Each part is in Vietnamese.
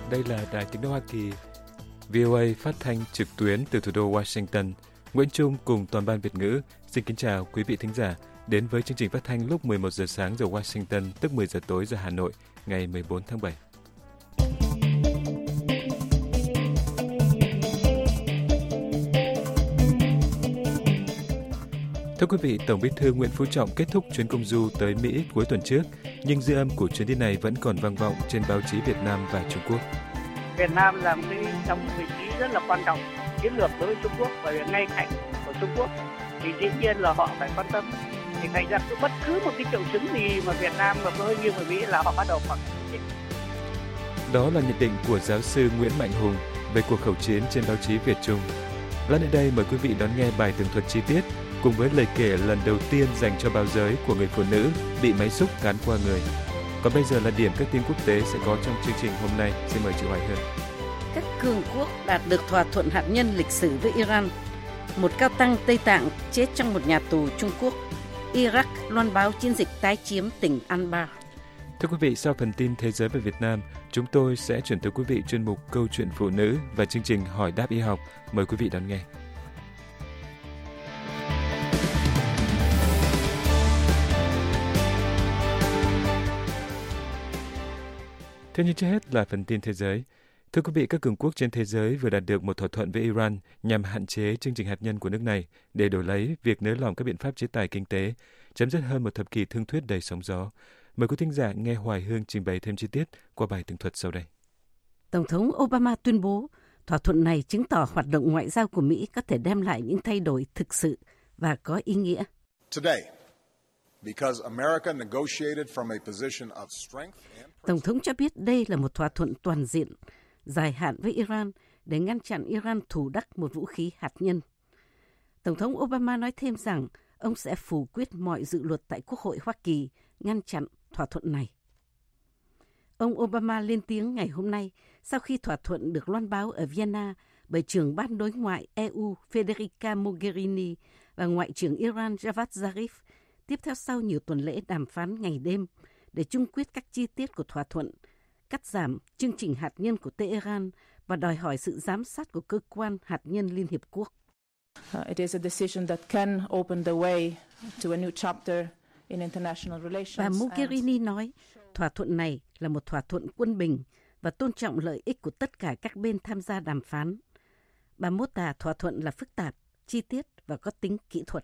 Đây là Đài Tiếng nói Hoa Kỳ, VOA phát thanh trực tuyến từ thủ đô Washington. Nguyễn Trung cùng toàn ban Việt ngữ xin kính chào quý vị thính giả đến với chương trình phát thanh lúc 11 giờ sáng giờ Washington, tức 10 giờ tối giờ Hà Nội, ngày 14 tháng 7. Thưa quý vị, Tổng Bí thư Nguyễn Phú Trọng kết thúc chuyến công du tới Mỹ cuối tuần trước, nhưng dư âm của chuyến đi này vẫn còn vang vọng trên báo chí Việt Nam và Trung Quốc. Việt Nam là một trong vị trí rất là quan trọng chiến lược đối với Trung Quốc, bởi vì ngay cạnh của Trung Quốc thì dĩ nhiên là họ phải quan tâm. Thì thành ra bất cứ một cái triệu chứng gì mà Việt Nam mà hơi như Mỹ là họ bắt đầu phản ứng. Đó là nhận định của giáo sư Nguyễn Mạnh Hùng về cuộc khẩu chiến trên báo chí Việt Trung. Lát nữa đây mời quý vị đón nghe bài tường thuật chi tiết cùng với lời kể lần đầu tiên dành cho báo giới của người phụ nữ bị máy xúc cán qua người. Còn bây giờ là điểm các tin quốc tế sẽ có trong chương trình hôm nay. Xin mời chị Hoài Hương. Các cường quốc đạt được thỏa thuận hạt nhân lịch sử với Iran. Một cao tăng Tây Tạng chết trong một nhà tù Trung Quốc. Iraq loan báo chiến dịch tái chiếm tỉnh Anbar. Thưa quý vị, sau phần tin thế giới về Việt Nam, chúng tôi sẽ chuyển tới quý vị chuyên mục Câu chuyện phụ nữ và chương trình Hỏi đáp y học. Mời quý vị đón nghe. Thế nhưng trước hết là phần tin thế giới. Thưa quý vị, các cường quốc trên thế giới vừa đạt được một thỏa thuận với Iran nhằm hạn chế chương trình hạt nhân của nước này để đổi lấy việc nới lỏng các biện pháp chế tài kinh tế, chấm dứt hơn một thập kỷ thương thuyết đầy sóng gió. Mời quý thính giả nghe Hoài Hương trình bày thêm chi tiết qua bài tường thuật sau đây. Tổng thống Obama tuyên bố thỏa thuận này chứng tỏ hoạt động ngoại giao của Mỹ có thể đem lại những thay đổi thực sự và có ý nghĩa. Tổng thống cho biết đây là một thỏa thuận toàn diện, dài hạn với Iran để ngăn chặn Iran thủ đắc một vũ khí hạt nhân. Tổng thống Obama nói thêm rằng ông sẽ phủ quyết mọi dự luật tại Quốc hội Hoa Kỳ ngăn chặn thỏa thuận này. Ông Obama lên tiếng ngày hôm nay sau khi thỏa thuận được loan báo ở Vienna bởi trưởng ban đối ngoại EU Federica Mogherini và Ngoại trưởng Iran Javad Zarif, tiếp theo sau nhiều tuần lễ đàm phán ngày đêm để chung quyết các chi tiết của thỏa thuận, cắt giảm chương trình hạt nhân của Tehran và đòi hỏi sự giám sát của cơ quan hạt nhân Liên Hiệp Quốc. It is a decision that can open the way to a new chapter in international relations. Bà Mogherini nói, thỏa thuận này là một thỏa thuận quân bình và tôn trọng lợi ích của tất cả các bên tham gia đàm phán. Bà mô tả thỏa thuận là phức tạp, chi tiết và có tính kỹ thuật.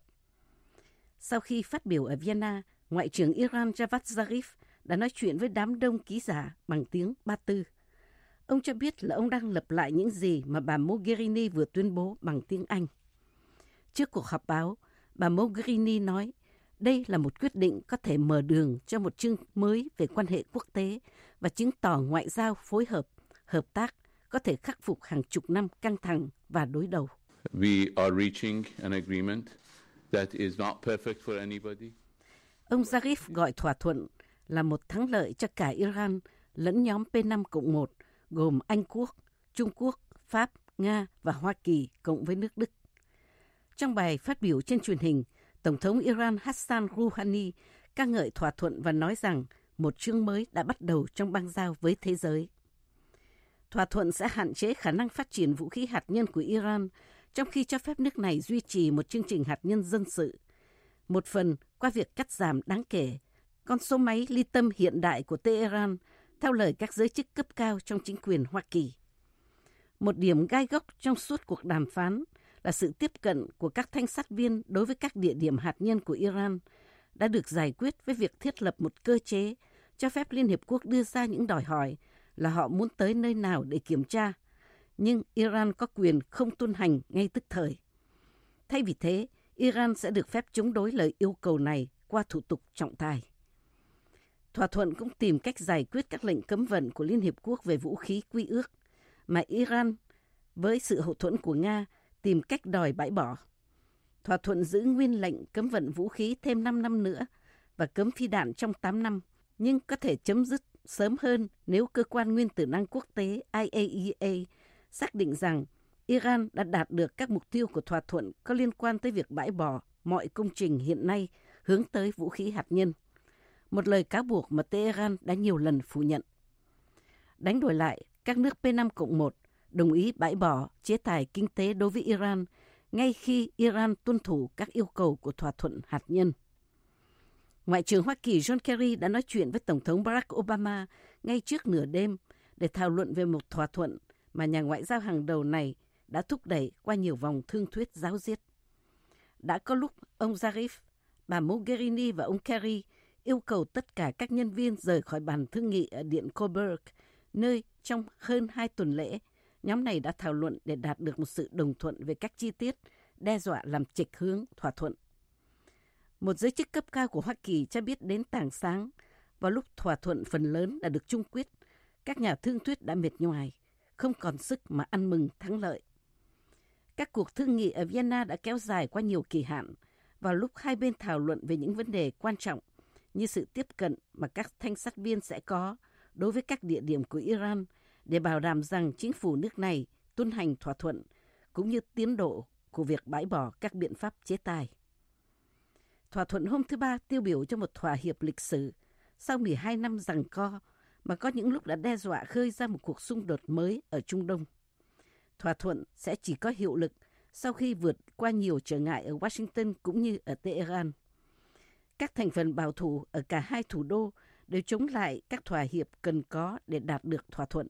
Sau khi phát biểu ở Vienna, Ngoại trưởng Iran Javad Zarif đã nói chuyện với đám đông ký giả bằng tiếng Ba Tư. Ông cho biết là ông đang lặp lại những gì mà bà Mogherini vừa tuyên bố bằng tiếng Anh. Trước cuộc họp báo, bà Mogherini nói đây là một quyết định có thể mở đường cho một chương mới về quan hệ quốc tế và chứng tỏ ngoại giao phối hợp, hợp tác có thể khắc phục hàng chục năm căng thẳng và đối đầu. We are reaching an agreement that is not perfect for anybody. Ông Zarif gọi thỏa thuận là một thắng lợi cho cả Iran lẫn nhóm P5+1 gồm Anh Quốc, Trung Quốc, Pháp, Nga và Hoa Kỳ cộng với nước Đức. Trong bài phát biểu trên truyền hình, Tổng thống Iran Hassan Rouhani ca ngợi thỏa thuận và nói rằng một chương mới đã bắt đầu trong bang giao với thế giới. Thỏa thuận sẽ hạn chế khả năng phát triển vũ khí hạt nhân của Iran, trong khi cho phép nước này duy trì một chương trình hạt nhân dân sự. Một phần qua việc cắt giảm đáng kể con số máy li tâm hiện đại của Tehran, theo lời các giới chức cấp cao trong chính quyền Hoa Kỳ. Một điểm gai góc trong suốt cuộc đàm phán là sự tiếp cận của các thanh sát viên đối với các địa điểm hạt nhân của Iran đã được giải quyết với việc thiết lập một cơ chế cho phép Liên Hiệp Quốc đưa ra những đòi hỏi là họ muốn tới nơi nào để kiểm tra, nhưng Iran có quyền không tuân hành ngay tức thời. Thay vì thế, Iran sẽ được phép chống đối lời yêu cầu này qua thủ tục trọng tài. Thỏa thuận cũng tìm cách giải quyết các lệnh cấm vận của Liên Hiệp Quốc về vũ khí quy ước, mà Iran, với sự hậu thuẫn của Nga, tìm cách đòi bãi bỏ. Thỏa thuận giữ nguyên lệnh cấm vận vũ khí thêm 5 năm nữa và cấm phi đạn trong 8 năm, nhưng có thể chấm dứt sớm hơn nếu cơ quan nguyên tử năng quốc tế IAEA xác định rằng Iran đã đạt được các mục tiêu của thỏa thuận có liên quan tới việc bãi bỏ mọi công trình hiện nay hướng tới vũ khí hạt nhân. Một lời cáo buộc mà Tehran đã nhiều lần phủ nhận. Đánh đổi lại, các nước P5+1 đồng ý bãi bỏ chế tài kinh tế đối với Iran ngay khi Iran tuân thủ các yêu cầu của thỏa thuận hạt nhân. Ngoại trưởng Hoa Kỳ John Kerry đã nói chuyện với Tổng thống Barack Obama ngay trước nửa đêm để thảo luận về một thỏa thuận mà nhà ngoại giao hàng đầu này đã thúc đẩy qua nhiều vòng thương thuyết giáo diết. Đã có lúc ông Zarif, bà Mogherini và ông Kerry yêu cầu tất cả các nhân viên rời khỏi bàn thương nghị ở Điện Coburg, nơi trong hơn 2 tuần lễ, nhóm này đã thảo luận để đạt được một sự đồng thuận về các chi tiết, đe dọa làm chệch hướng thỏa thuận. Một giới chức cấp cao của Hoa Kỳ cho biết đến tảng sáng, vào lúc thỏa thuận phần lớn đã được chung quyết, các nhà thương thuyết đã mệt nhoài, không còn sức mà ăn mừng thắng lợi. Các cuộc thương nghị ở Vienna đã kéo dài qua nhiều kỳ hạn, vào lúc hai bên thảo luận về những vấn đề quan trọng như sự tiếp cận mà các thanh sát viên sẽ có đối với các địa điểm của Iran để bảo đảm rằng chính phủ nước này tuân hành thỏa thuận, cũng như tiến độ của việc bãi bỏ các biện pháp chế tài. Thỏa thuận hôm thứ Ba tiêu biểu cho một thỏa hiệp lịch sử sau 12 năm giằng co mà có những lúc đã đe dọa khơi ra một cuộc xung đột mới ở Trung Đông. Thỏa thuận sẽ chỉ có hiệu lực sau khi vượt qua nhiều trở ngại ở Washington cũng như ở Tehran. Các thành phần bảo thủ ở cả hai thủ đô đều chống lại các thỏa hiệp cần có để đạt được thỏa thuận.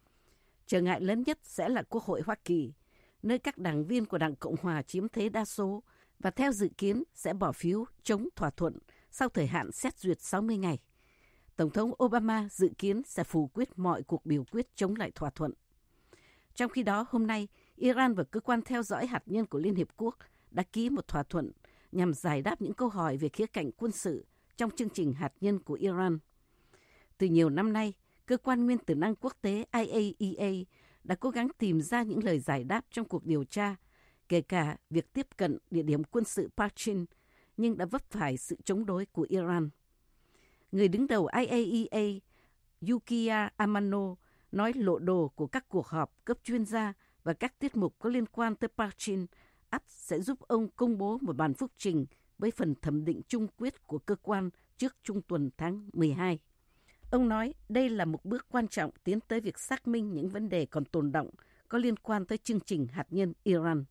Trở ngại lớn nhất sẽ là Quốc hội Hoa Kỳ, nơi các đảng viên của Đảng Cộng Hòa chiếm thế đa số và theo dự kiến sẽ bỏ phiếu chống thỏa thuận sau thời hạn xét duyệt 60 ngày. Tổng thống Obama dự kiến sẽ phủ quyết mọi cuộc biểu quyết chống lại thỏa thuận. Trong khi đó, hôm nay, Iran và Cơ quan theo dõi hạt nhân của Liên Hiệp Quốc đã ký một thỏa thuận nhằm giải đáp những câu hỏi về khía cạnh quân sự trong chương trình hạt nhân của Iran. Từ nhiều năm nay, Cơ quan Nguyên tử năng quốc tế IAEA đã cố gắng tìm ra những lời giải đáp trong cuộc điều tra, kể cả việc tiếp cận địa điểm quân sự Parchin, nhưng đã vấp phải sự chống đối của Iran. Người đứng đầu IAEA, Yukiya Amano, nói lộ đồ của các cuộc họp cấp chuyên gia và các tiết mục có liên quan tới Parchin ắt sẽ giúp ông công bố một bản phúc trình với phần thẩm định chung quyết của cơ quan trước trung tuần tháng 12. Ông nói đây là một bước quan trọng tiến tới việc xác minh những vấn đề còn tồn đọng có liên quan tới chương trình hạt nhân Iran.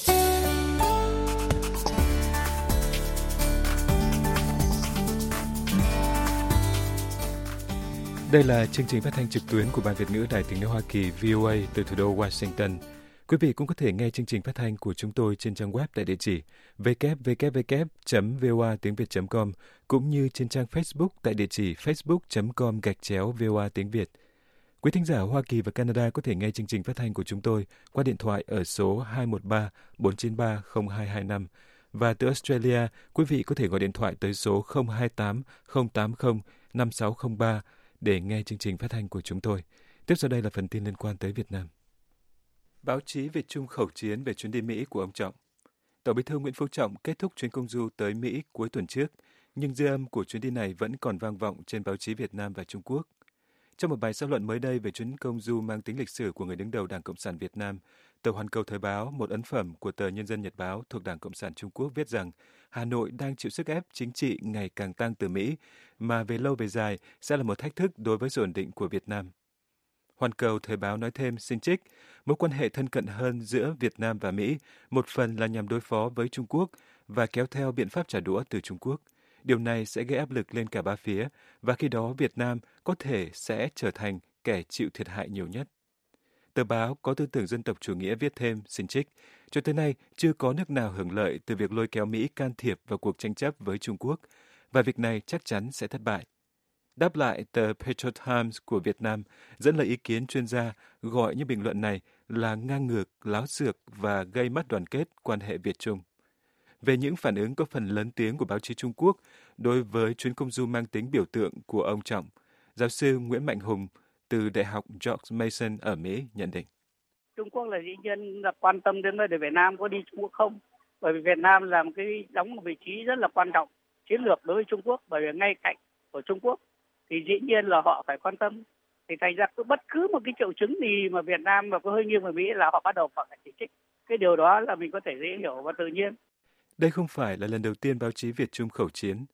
Đây là chương trình phát thanh trực tuyến của Ban Việt ngữ Đài Tiếng nói Hoa Kỳ VOA từ thủ đô Washington. Quý vị cũng có thể nghe chương trình phát thanh của chúng tôi trên trang web tại địa chỉ www.voatengviet.com cũng như trên trang Facebook tại địa chỉ facebook.com/VOA tiếng Việt. Quý thính giả Hoa Kỳ và Canada có thể nghe chương trình phát thanh của chúng tôi qua điện thoại ở số 213 493 0225 và từ Australia, quý vị có thể gọi điện thoại tới số 028 080 5603 để nghe chương trình phát thanh của chúng tôi. Tiếp sau đây là phần tin liên quan tới Việt Nam. Báo chí Việt Trung khẩu chiến về chuyến đi Mỹ của ông Trọng. Tổng Bí thư Nguyễn Phú Trọng kết thúc chuyến công du tới Mỹ cuối tuần trước, nhưng dư âm của chuyến đi này vẫn còn vang vọng trên báo chí Việt Nam và Trung Quốc. Trong một bài xã luận mới đây về chuyến công du mang tính lịch sử của người đứng đầu Đảng Cộng sản Việt Nam, tờ Hoàn Cầu Thời báo, một ấn phẩm của tờ Nhân dân Nhật báo thuộc Đảng Cộng sản Trung Quốc viết rằng Hà Nội đang chịu sức ép chính trị ngày càng tăng từ Mỹ, mà về lâu về dài sẽ là một thách thức đối với sự ổn định của Việt Nam. Hoàn Cầu Thời báo nói thêm, xin trích, mối quan hệ thân cận hơn giữa Việt Nam và Mỹ một phần là nhằm đối phó với Trung Quốc và kéo theo biện pháp trả đũa từ Trung Quốc. Điều này sẽ gây áp lực lên cả ba phía và khi đó Việt Nam có thể sẽ trở thành kẻ chịu thiệt hại nhiều nhất. Tờ báo có tư tưởng dân tộc chủ nghĩa viết thêm, xin trích, cho tới nay chưa có nước nào hưởng lợi từ việc lôi kéo Mỹ can thiệp vào cuộc tranh chấp với Trung Quốc và việc này chắc chắn sẽ thất bại. Đáp lại, tờ Petro Times của Việt Nam dẫn lời ý kiến chuyên gia gọi những bình luận này là ngang ngược, láo xược và gây mất đoàn kết quan hệ Việt-Trung. Về những phản ứng có phần lớn tiếng của báo chí Trung Quốc đối với chuyến công du mang tính biểu tượng của ông Trọng, giáo sư Nguyễn Mạnh Hùng từ Đại học George Mason ở Mỹ nhận định. Trung Quốc là dĩ nhiên là quan tâm đến vấn đề Việt Nam có đi Trung Quốc không? Bởi vì Việt Nam là một cái đóng một vị trí rất là quan trọng chiến lược đối với Trung Quốc, bởi vì ngay cạnh của Trung Quốc thì dĩ nhiên là họ phải quan tâm. Thì thành ra cứ bất cứ một cái triệu chứng gì mà Việt Nam mà có hơi nghiêng về Mỹ là họ bắt đầu phải chỉ trích. Cái điều đó là mình có thể dễ hiểu và tự nhiên. Đây không phải là lần đầu tiên báo chí Việt Trung khẩu chiến.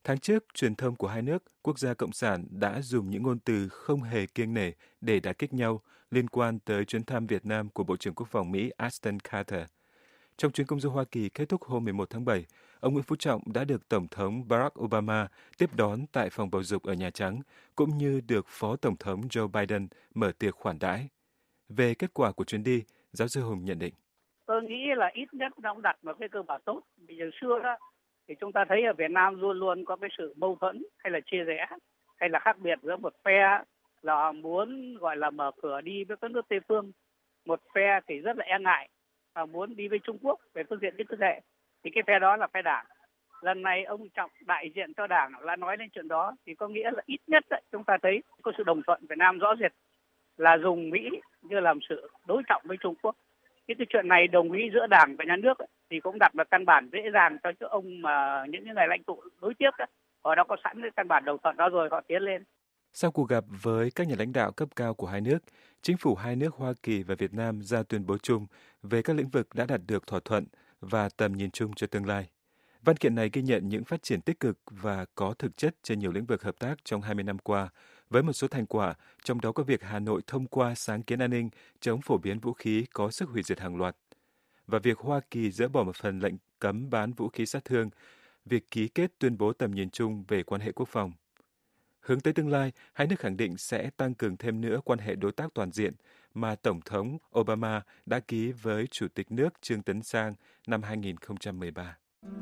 Tháng trước, truyền thông của hai nước, quốc gia cộng sản đã dùng những ngôn từ không hề kiêng nể để đả kích nhau liên quan tới chuyến thăm Việt Nam của Bộ trưởng Quốc phòng Mỹ Ashton Carter. Trong chuyến công du Hoa Kỳ kết thúc hôm 11 tháng 7, ông Nguyễn Phú Trọng đã được Tổng thống Barack Obama tiếp đón tại phòng bầu dục ở Nhà Trắng, cũng như được Phó Tổng thống Joe Biden mở tiệc khoản đãi. Về kết quả của chuyến đi, giáo sư Hùng nhận định. Tôi nghĩ là ít nhất nó cũng đặt vào cái cơ bản tốt. Vì từ xưa đó, thì chúng ta thấy ở Việt Nam luôn luôn có cái sự mâu thuẫn hay là chia rẽ hay là khác biệt giữa một phe là muốn gọi là mở cửa đi với các nước Tây phương, một phe thì rất là e ngại và muốn đi với Trung Quốc về phương diện kinh tế, thì cái phe đó là phe Đảng. Lần này ông Trọng đại diện cho Đảng đã nói lên chuyện đó, thì có nghĩa là ít nhất đấy, chúng ta thấy có sự đồng thuận Việt Nam rõ rệt là dùng Mỹ như làm sự đối trọng với Trung Quốc. Cái chuyện này đồng ý giữa Đảng và nhà nước ấy, thì cũng đặt vào căn bản dễ dàng cho những ông mà những người lãnh tụ đối tiếp đó, họ đã có sẵn cái căn bản đồng thuận đó rồi, họ tiến lên. Sau cuộc gặp với các nhà lãnh đạo cấp cao của hai nước, chính phủ hai nước Hoa Kỳ và Việt Nam ra tuyên bố chung về các lĩnh vực đã đạt được thỏa thuận và tầm nhìn chung cho tương lai. Văn kiện này ghi nhận những phát triển tích cực và có thực chất trên nhiều lĩnh vực hợp tác trong 20 năm qua, với một số thành quả, trong đó có việc Hà Nội thông qua sáng kiến an ninh chống phổ biến vũ khí có sức hủy diệt hàng loạt, và việc Hoa Kỳ dỡ bỏ một phần lệnh cấm bán vũ khí sát thương, việc ký kết tuyên bố tầm nhìn chung về quan hệ quốc phòng. Hướng tới tương lai, hai nước khẳng định sẽ tăng cường thêm nữa quan hệ đối tác toàn diện mà Tổng thống Obama đã ký với Chủ tịch nước Trương Tấn Sang năm 2013.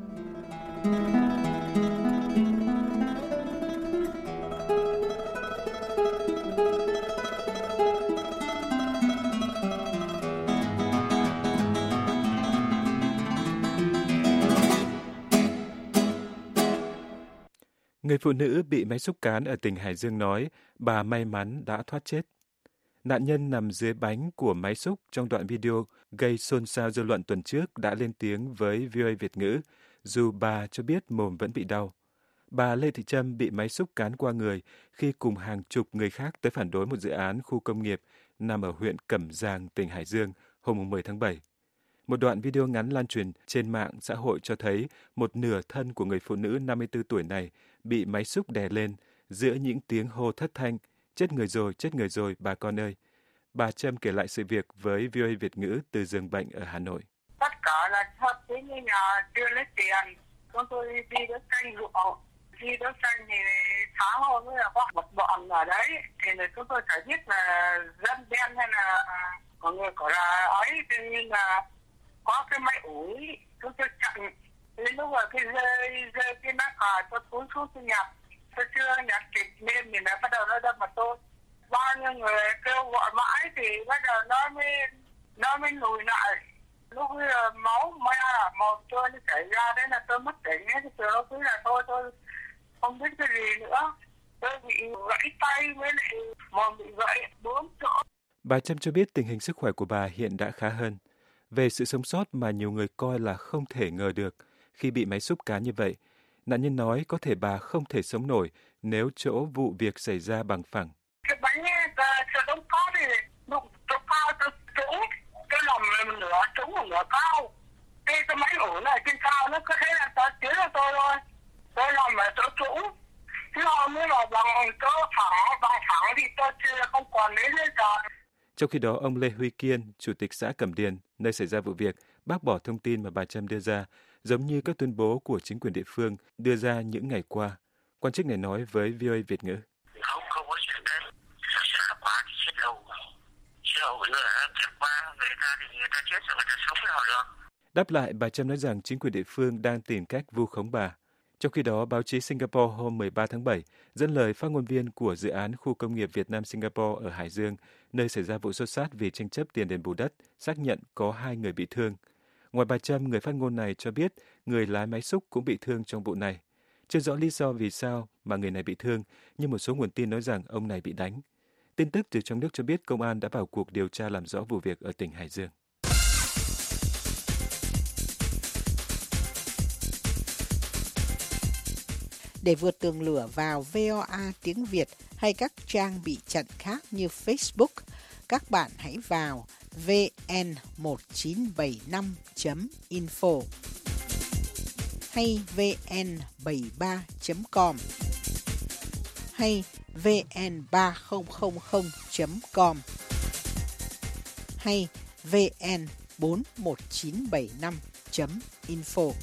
Người phụ nữ bị máy xúc cán ở tỉnh Hải Dương nói bà may mắn đã thoát chết. Nạn nhân nằm dưới bánh của máy xúc trong đoạn video gây xôn xao dư luận tuần trước đã lên tiếng với VOA Việt ngữ, dù bà cho biết mồm vẫn bị đau. Bà Lê Thị Trâm bị máy xúc cán qua người khi cùng hàng chục người khác tới phản đối một dự án khu công nghiệp nằm ở huyện Cẩm Giàng, tỉnh Hải Dương hôm 10 tháng 7. Một đoạn video ngắn lan truyền trên mạng xã hội cho thấy một nửa thân của người phụ nữ 54 tuổi này bị máy xúc đè lên giữa những tiếng hô thất thanh, chết người rồi, bà con ơi. Bà Trâm kể lại sự việc với VOA Việt ngữ từ giường bệnh ở Hà Nội. Tất cả là thật thế như nhà chưa lấy tiền, chúng tôi đi đến canh ruộng, đi đến canh thì sáng hôm nữa là có một bọn ở đấy, thì chúng tôi phải biết là dân đen hay là mọi người có là ấy, tự nhiên là có cái máy ủi, chúng tôi chặn. Đến lúc mà cái rơi cái nắp cà cho cuốn xuống tôi nhặt, tôi chưa nhặt kịp nên thì bắt đầu nó đâm vào tôi. Bao nhiêu người kêu gọi mãi thì bắt đầu nó mới lùi lại. Lúc bây giờ máu màu trôi nó chảy ra, đấy là tôi mất tỉnh ấy, thì nó cứ là tôi không biết cái gì nữa. Tôi bị gãy tay với lại mồm bị gãy 4 chỗ. Bà Trâm cho biết tình hình sức khỏe của bà hiện đã khá hơn. Về sự sống sót mà nhiều người coi là không thể ngờ được khi bị máy xúc cán như vậy, nạn nhân nói có thể bà không thể sống nổi nếu chỗ vụ việc xảy ra bằng phẳng. Cái bánh sợ đông có thì đụng chỗ cao tôi trúng, cái lòng nửa trúng một nửa cao. Cái máy ủi này trên cao nó có thế là tới tiếng là tôi thôi. Tôi lòng ở chỗ trúng. Chứ không mới là bằng chỗ phẳng thì tôi chưa không còn lấy lên rồi. Trong khi đó, ông Lê Huy Kiên, Chủ tịch xã Cẩm Điền, nơi xảy ra vụ việc, bác bỏ thông tin mà bà Trâm đưa ra, giống như các tuyên bố của chính quyền địa phương đưa ra những ngày qua. Quan chức này nói với VOA Việt ngữ. Không có chuyện đấy. Sợ quá thì chết đâu. Chết đâu người ta kẹt qua, người ta chết rồi người ta sống với họ được. Đáp lại, bà Trâm nói rằng chính quyền địa phương đang tìm cách vu khống bà. Trong khi đó, báo chí Singapore hôm 13 tháng 7 dẫn lời phát ngôn viên của dự án khu công nghiệp Việt Nam Singapore ở Hải Dương, nơi xảy ra vụ xô xát vì tranh chấp tiền đền bù đất, xác nhận có 2 người bị thương. Ngoài bà Trâm, người phát ngôn này cho biết người lái máy xúc cũng bị thương trong vụ này. Chưa rõ lý do vì sao mà người này bị thương, nhưng một số nguồn tin nói rằng ông này bị đánh. Tin tức từ trong nước cho biết công an đã vào cuộc điều tra làm rõ vụ việc ở tỉnh Hải Dương. Để vượt tường lửa vào VOA tiếng Việt hay các trang bị chặn khác như Facebook, các bạn hãy vào vn1975.info. hay vn73.com hay vn3000.com hay vn41975.info.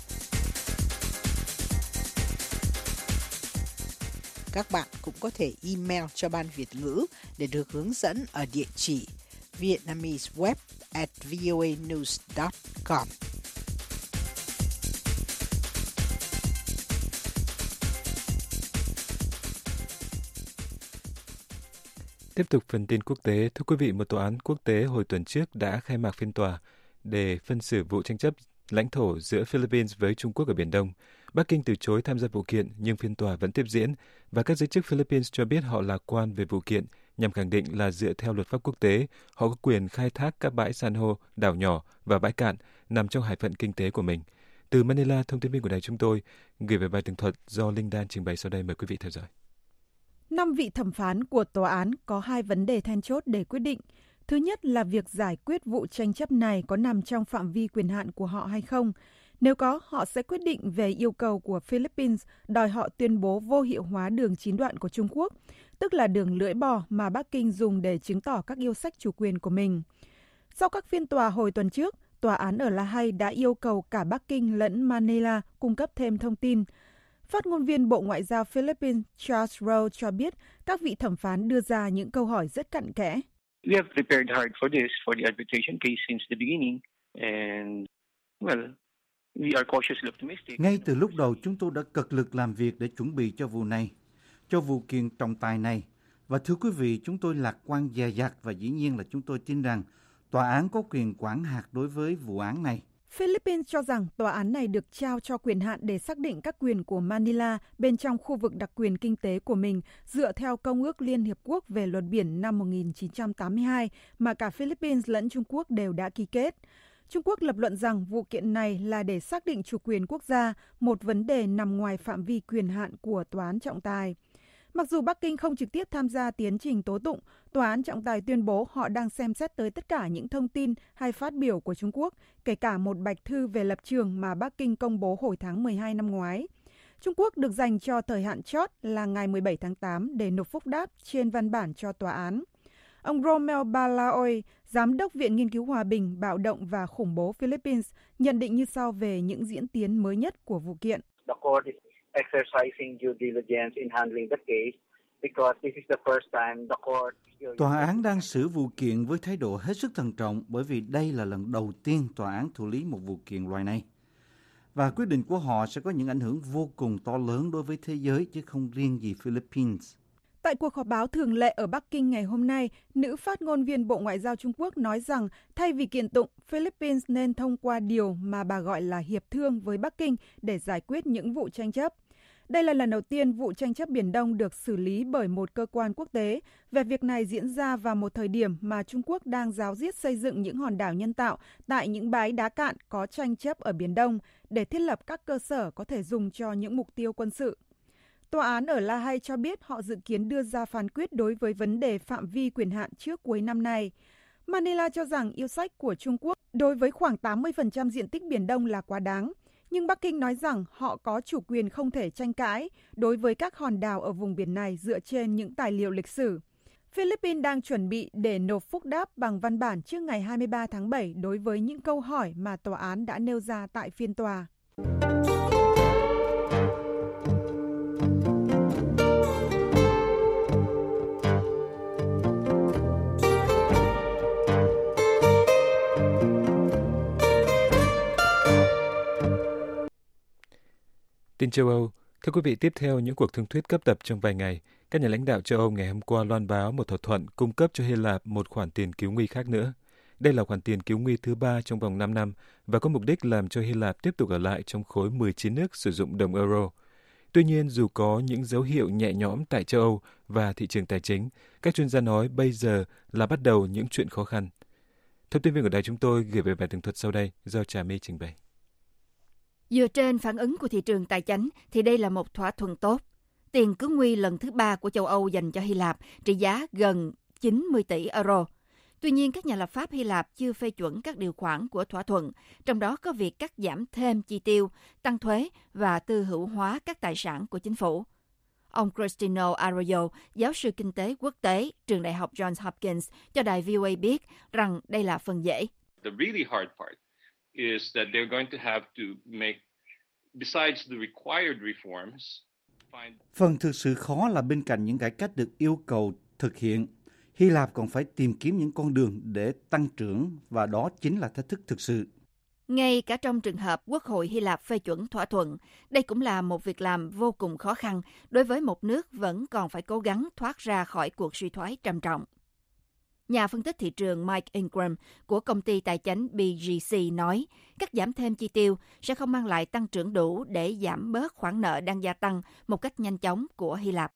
Các bạn cũng có thể email cho Ban Việt ngữ để được hướng dẫn ở địa chỉ vietnameseweb@voanews.com. Tiếp tục phần tin quốc tế, thưa quý vị, một tòa án quốc tế hồi tuần trước đã khai mạc phiên tòa để phân xử vụ tranh chấp lãnh thổ giữa Philippines với Trung Quốc ở Biển Đông. Bắc Kinh từ chối tham gia vụ kiện, nhưng phiên tòa vẫn tiếp diễn và các giới chức Philippines cho biết họ lạc quan về vụ kiện nhằm khẳng định là dựa theo luật pháp quốc tế, họ có quyền khai thác các bãi san hô, đảo nhỏ và bãi cạn nằm trong hải phận kinh tế của mình. Từ Manila, thông tin viên của đài chúng tôi gửi về bài tường thuật do Linh Đan trình bày sau đây, mời quý vị theo dõi. 5 vị thẩm phán của tòa án có 2 vấn đề then chốt để quyết định. Thứ nhất là việc giải quyết vụ tranh chấp này có nằm trong phạm vi quyền hạn của họ hay không. Nếu có, họ sẽ quyết định về yêu cầu của Philippines đòi họ tuyên bố vô hiệu hóa đường 9 đoạn của Trung Quốc, tức là đường lưỡi bò mà Bắc Kinh dùng để chứng tỏ các yêu sách chủ quyền của mình. Sau các phiên tòa hồi tuần trước, tòa án ở La Hay đã yêu cầu cả Bắc Kinh lẫn Manila cung cấp thêm thông tin. Phát ngôn viên Bộ Ngoại giao Philippines Charles Rowe cho biết các vị thẩm phán đưa ra những câu hỏi rất cặn kẽ. We have prepared hard for the arbitration case since the beginning, and we are cautiously optimistic. Ngay từ lúc đầu chúng tôi đã cật lực làm việc để chuẩn bị cho vụ này, cho vụ kiện trọng tài này. Và thưa quý vị, chúng tôi lạc quan dè dặt và dĩ nhiên là chúng tôi tin rằng tòa án có quyền quản hạt đối với vụ án này. Philippines cho rằng tòa án này được trao cho quyền hạn để xác định các quyền của Manila bên trong khu vực đặc quyền kinh tế của mình dựa theo Công ước Liên Hiệp Quốc về luật biển năm 1982 mà cả Philippines lẫn Trung Quốc đều đã ký kết. Trung Quốc lập luận rằng vụ kiện này là để xác định chủ quyền quốc gia, một vấn đề nằm ngoài phạm vi quyền hạn của tòa án trọng tài. Mặc dù Bắc Kinh không trực tiếp tham gia tiến trình tố tụng, tòa án trọng tài tuyên bố họ đang xem xét tới tất cả những thông tin hay phát biểu của Trung Quốc, kể cả một bạch thư về lập trường mà Bắc Kinh công bố hồi tháng 12 năm ngoái. Trung Quốc được dành cho thời hạn chót là ngày 17 tháng 8 để nộp phúc đáp trên văn bản cho tòa án. Ông Romel Balaoy, Giám đốc Viện Nghiên cứu Hòa bình, Bạo động và Khủng bố Philippines, nhận định như sau về những diễn tiến mới nhất của vụ kiện. Exercising due diligence in handling the case because this is the first time the court. Tòa án đang xử vụ kiện với thái độ hết sức thận trọng bởi vì đây là lần đầu tiên tòa án thụ lý một vụ kiện loại này. Và quyết định của họ sẽ có những ảnh hưởng vô cùng to lớn đối với thế giới chứ không riêng gì Philippines. Tại cuộc họp báo thường lệ ở Bắc Kinh ngày hôm nay, nữ phát ngôn viên Bộ Ngoại giao Trung Quốc nói rằng thay vì kiện tụng, Philippines nên thông qua điều mà bà gọi là hiệp thương với Bắc Kinh để giải quyết những vụ tranh chấp. Đây là lần đầu tiên vụ tranh chấp Biển Đông được xử lý bởi một cơ quan quốc tế. Về việc này diễn ra vào một thời điểm mà Trung Quốc đang ráo riết xây dựng những hòn đảo nhân tạo tại những bãi đá cạn có tranh chấp ở Biển Đông để thiết lập các cơ sở có thể dùng cho những mục tiêu quân sự. Tòa án ở La Hay cho biết họ dự kiến đưa ra phán quyết đối với vấn đề phạm vi quyền hạn trước cuối năm nay. Manila cho rằng yêu sách của Trung Quốc đối với khoảng 80% diện tích Biển Đông là quá đáng. Nhưng Bắc Kinh nói rằng họ có chủ quyền không thể tranh cãi đối với các hòn đảo ở vùng biển này dựa trên những tài liệu lịch sử. Philippines đang chuẩn bị để nộp phúc đáp bằng văn bản trước ngày 23 tháng 7 đối với những câu hỏi mà tòa án đã nêu ra tại phiên tòa. Tin châu Âu. Thưa quý vị, tiếp theo những cuộc thương thuyết cấp tập trong vài ngày, các nhà lãnh đạo châu Âu ngày hôm qua loan báo một thỏa thuận cung cấp cho Hy Lạp một khoản tiền cứu nguy khác nữa. Đây là khoản tiền cứu nguy thứ 3 trong vòng 5 năm và có mục đích làm cho Hy Lạp tiếp tục ở lại trong khối 19 nước sử dụng đồng euro. Tuy nhiên, dù có những dấu hiệu nhẹ nhõm tại châu Âu và thị trường tài chính, các chuyên gia nói bây giờ là bắt đầu những chuyện khó khăn. Thông tin viên của đài chúng tôi gửi về bài tường thuật sau đây do Trà My trình bày. Dựa trên phản ứng của thị trường tài chính thì đây là một thỏa thuận tốt. Tiền cứu nguy lần thứ 3 của châu Âu dành cho Hy Lạp trị giá gần 90 tỷ euro. Tuy nhiên, các nhà lập pháp Hy Lạp chưa phê chuẩn các điều khoản của thỏa thuận, trong đó có việc cắt giảm thêm chi tiêu, tăng thuế và tư hữu hóa các tài sản của chính phủ. Ông Cristino Arroyo, giáo sư kinh tế quốc tế, trường đại học Johns Hopkins, cho đài VOA biết rằng đây là phần dễ. The really hard part is that they're going to have to make, besides the required reforms, Phần thực sự khó là bên cạnh những cải cách được yêu cầu thực hiện, Hy Lạp còn phải tìm kiếm những con đường để tăng trưởng và đó chính là thách thức thực sự. Ngay cả trong trường hợp Quốc hội Hy Lạp phê chuẩn thỏa thuận, đây cũng là một việc làm vô cùng khó khăn đối với một nước vẫn còn phải cố gắng thoát ra khỏi cuộc suy thoái trầm trọng. Nhà phân tích thị trường Mike Ingram của công ty tài chính BGC nói, cắt giảm thêm chi tiêu sẽ không mang lại tăng trưởng đủ để giảm bớt khoản nợ đang gia tăng một cách nhanh chóng của Hy Lạp.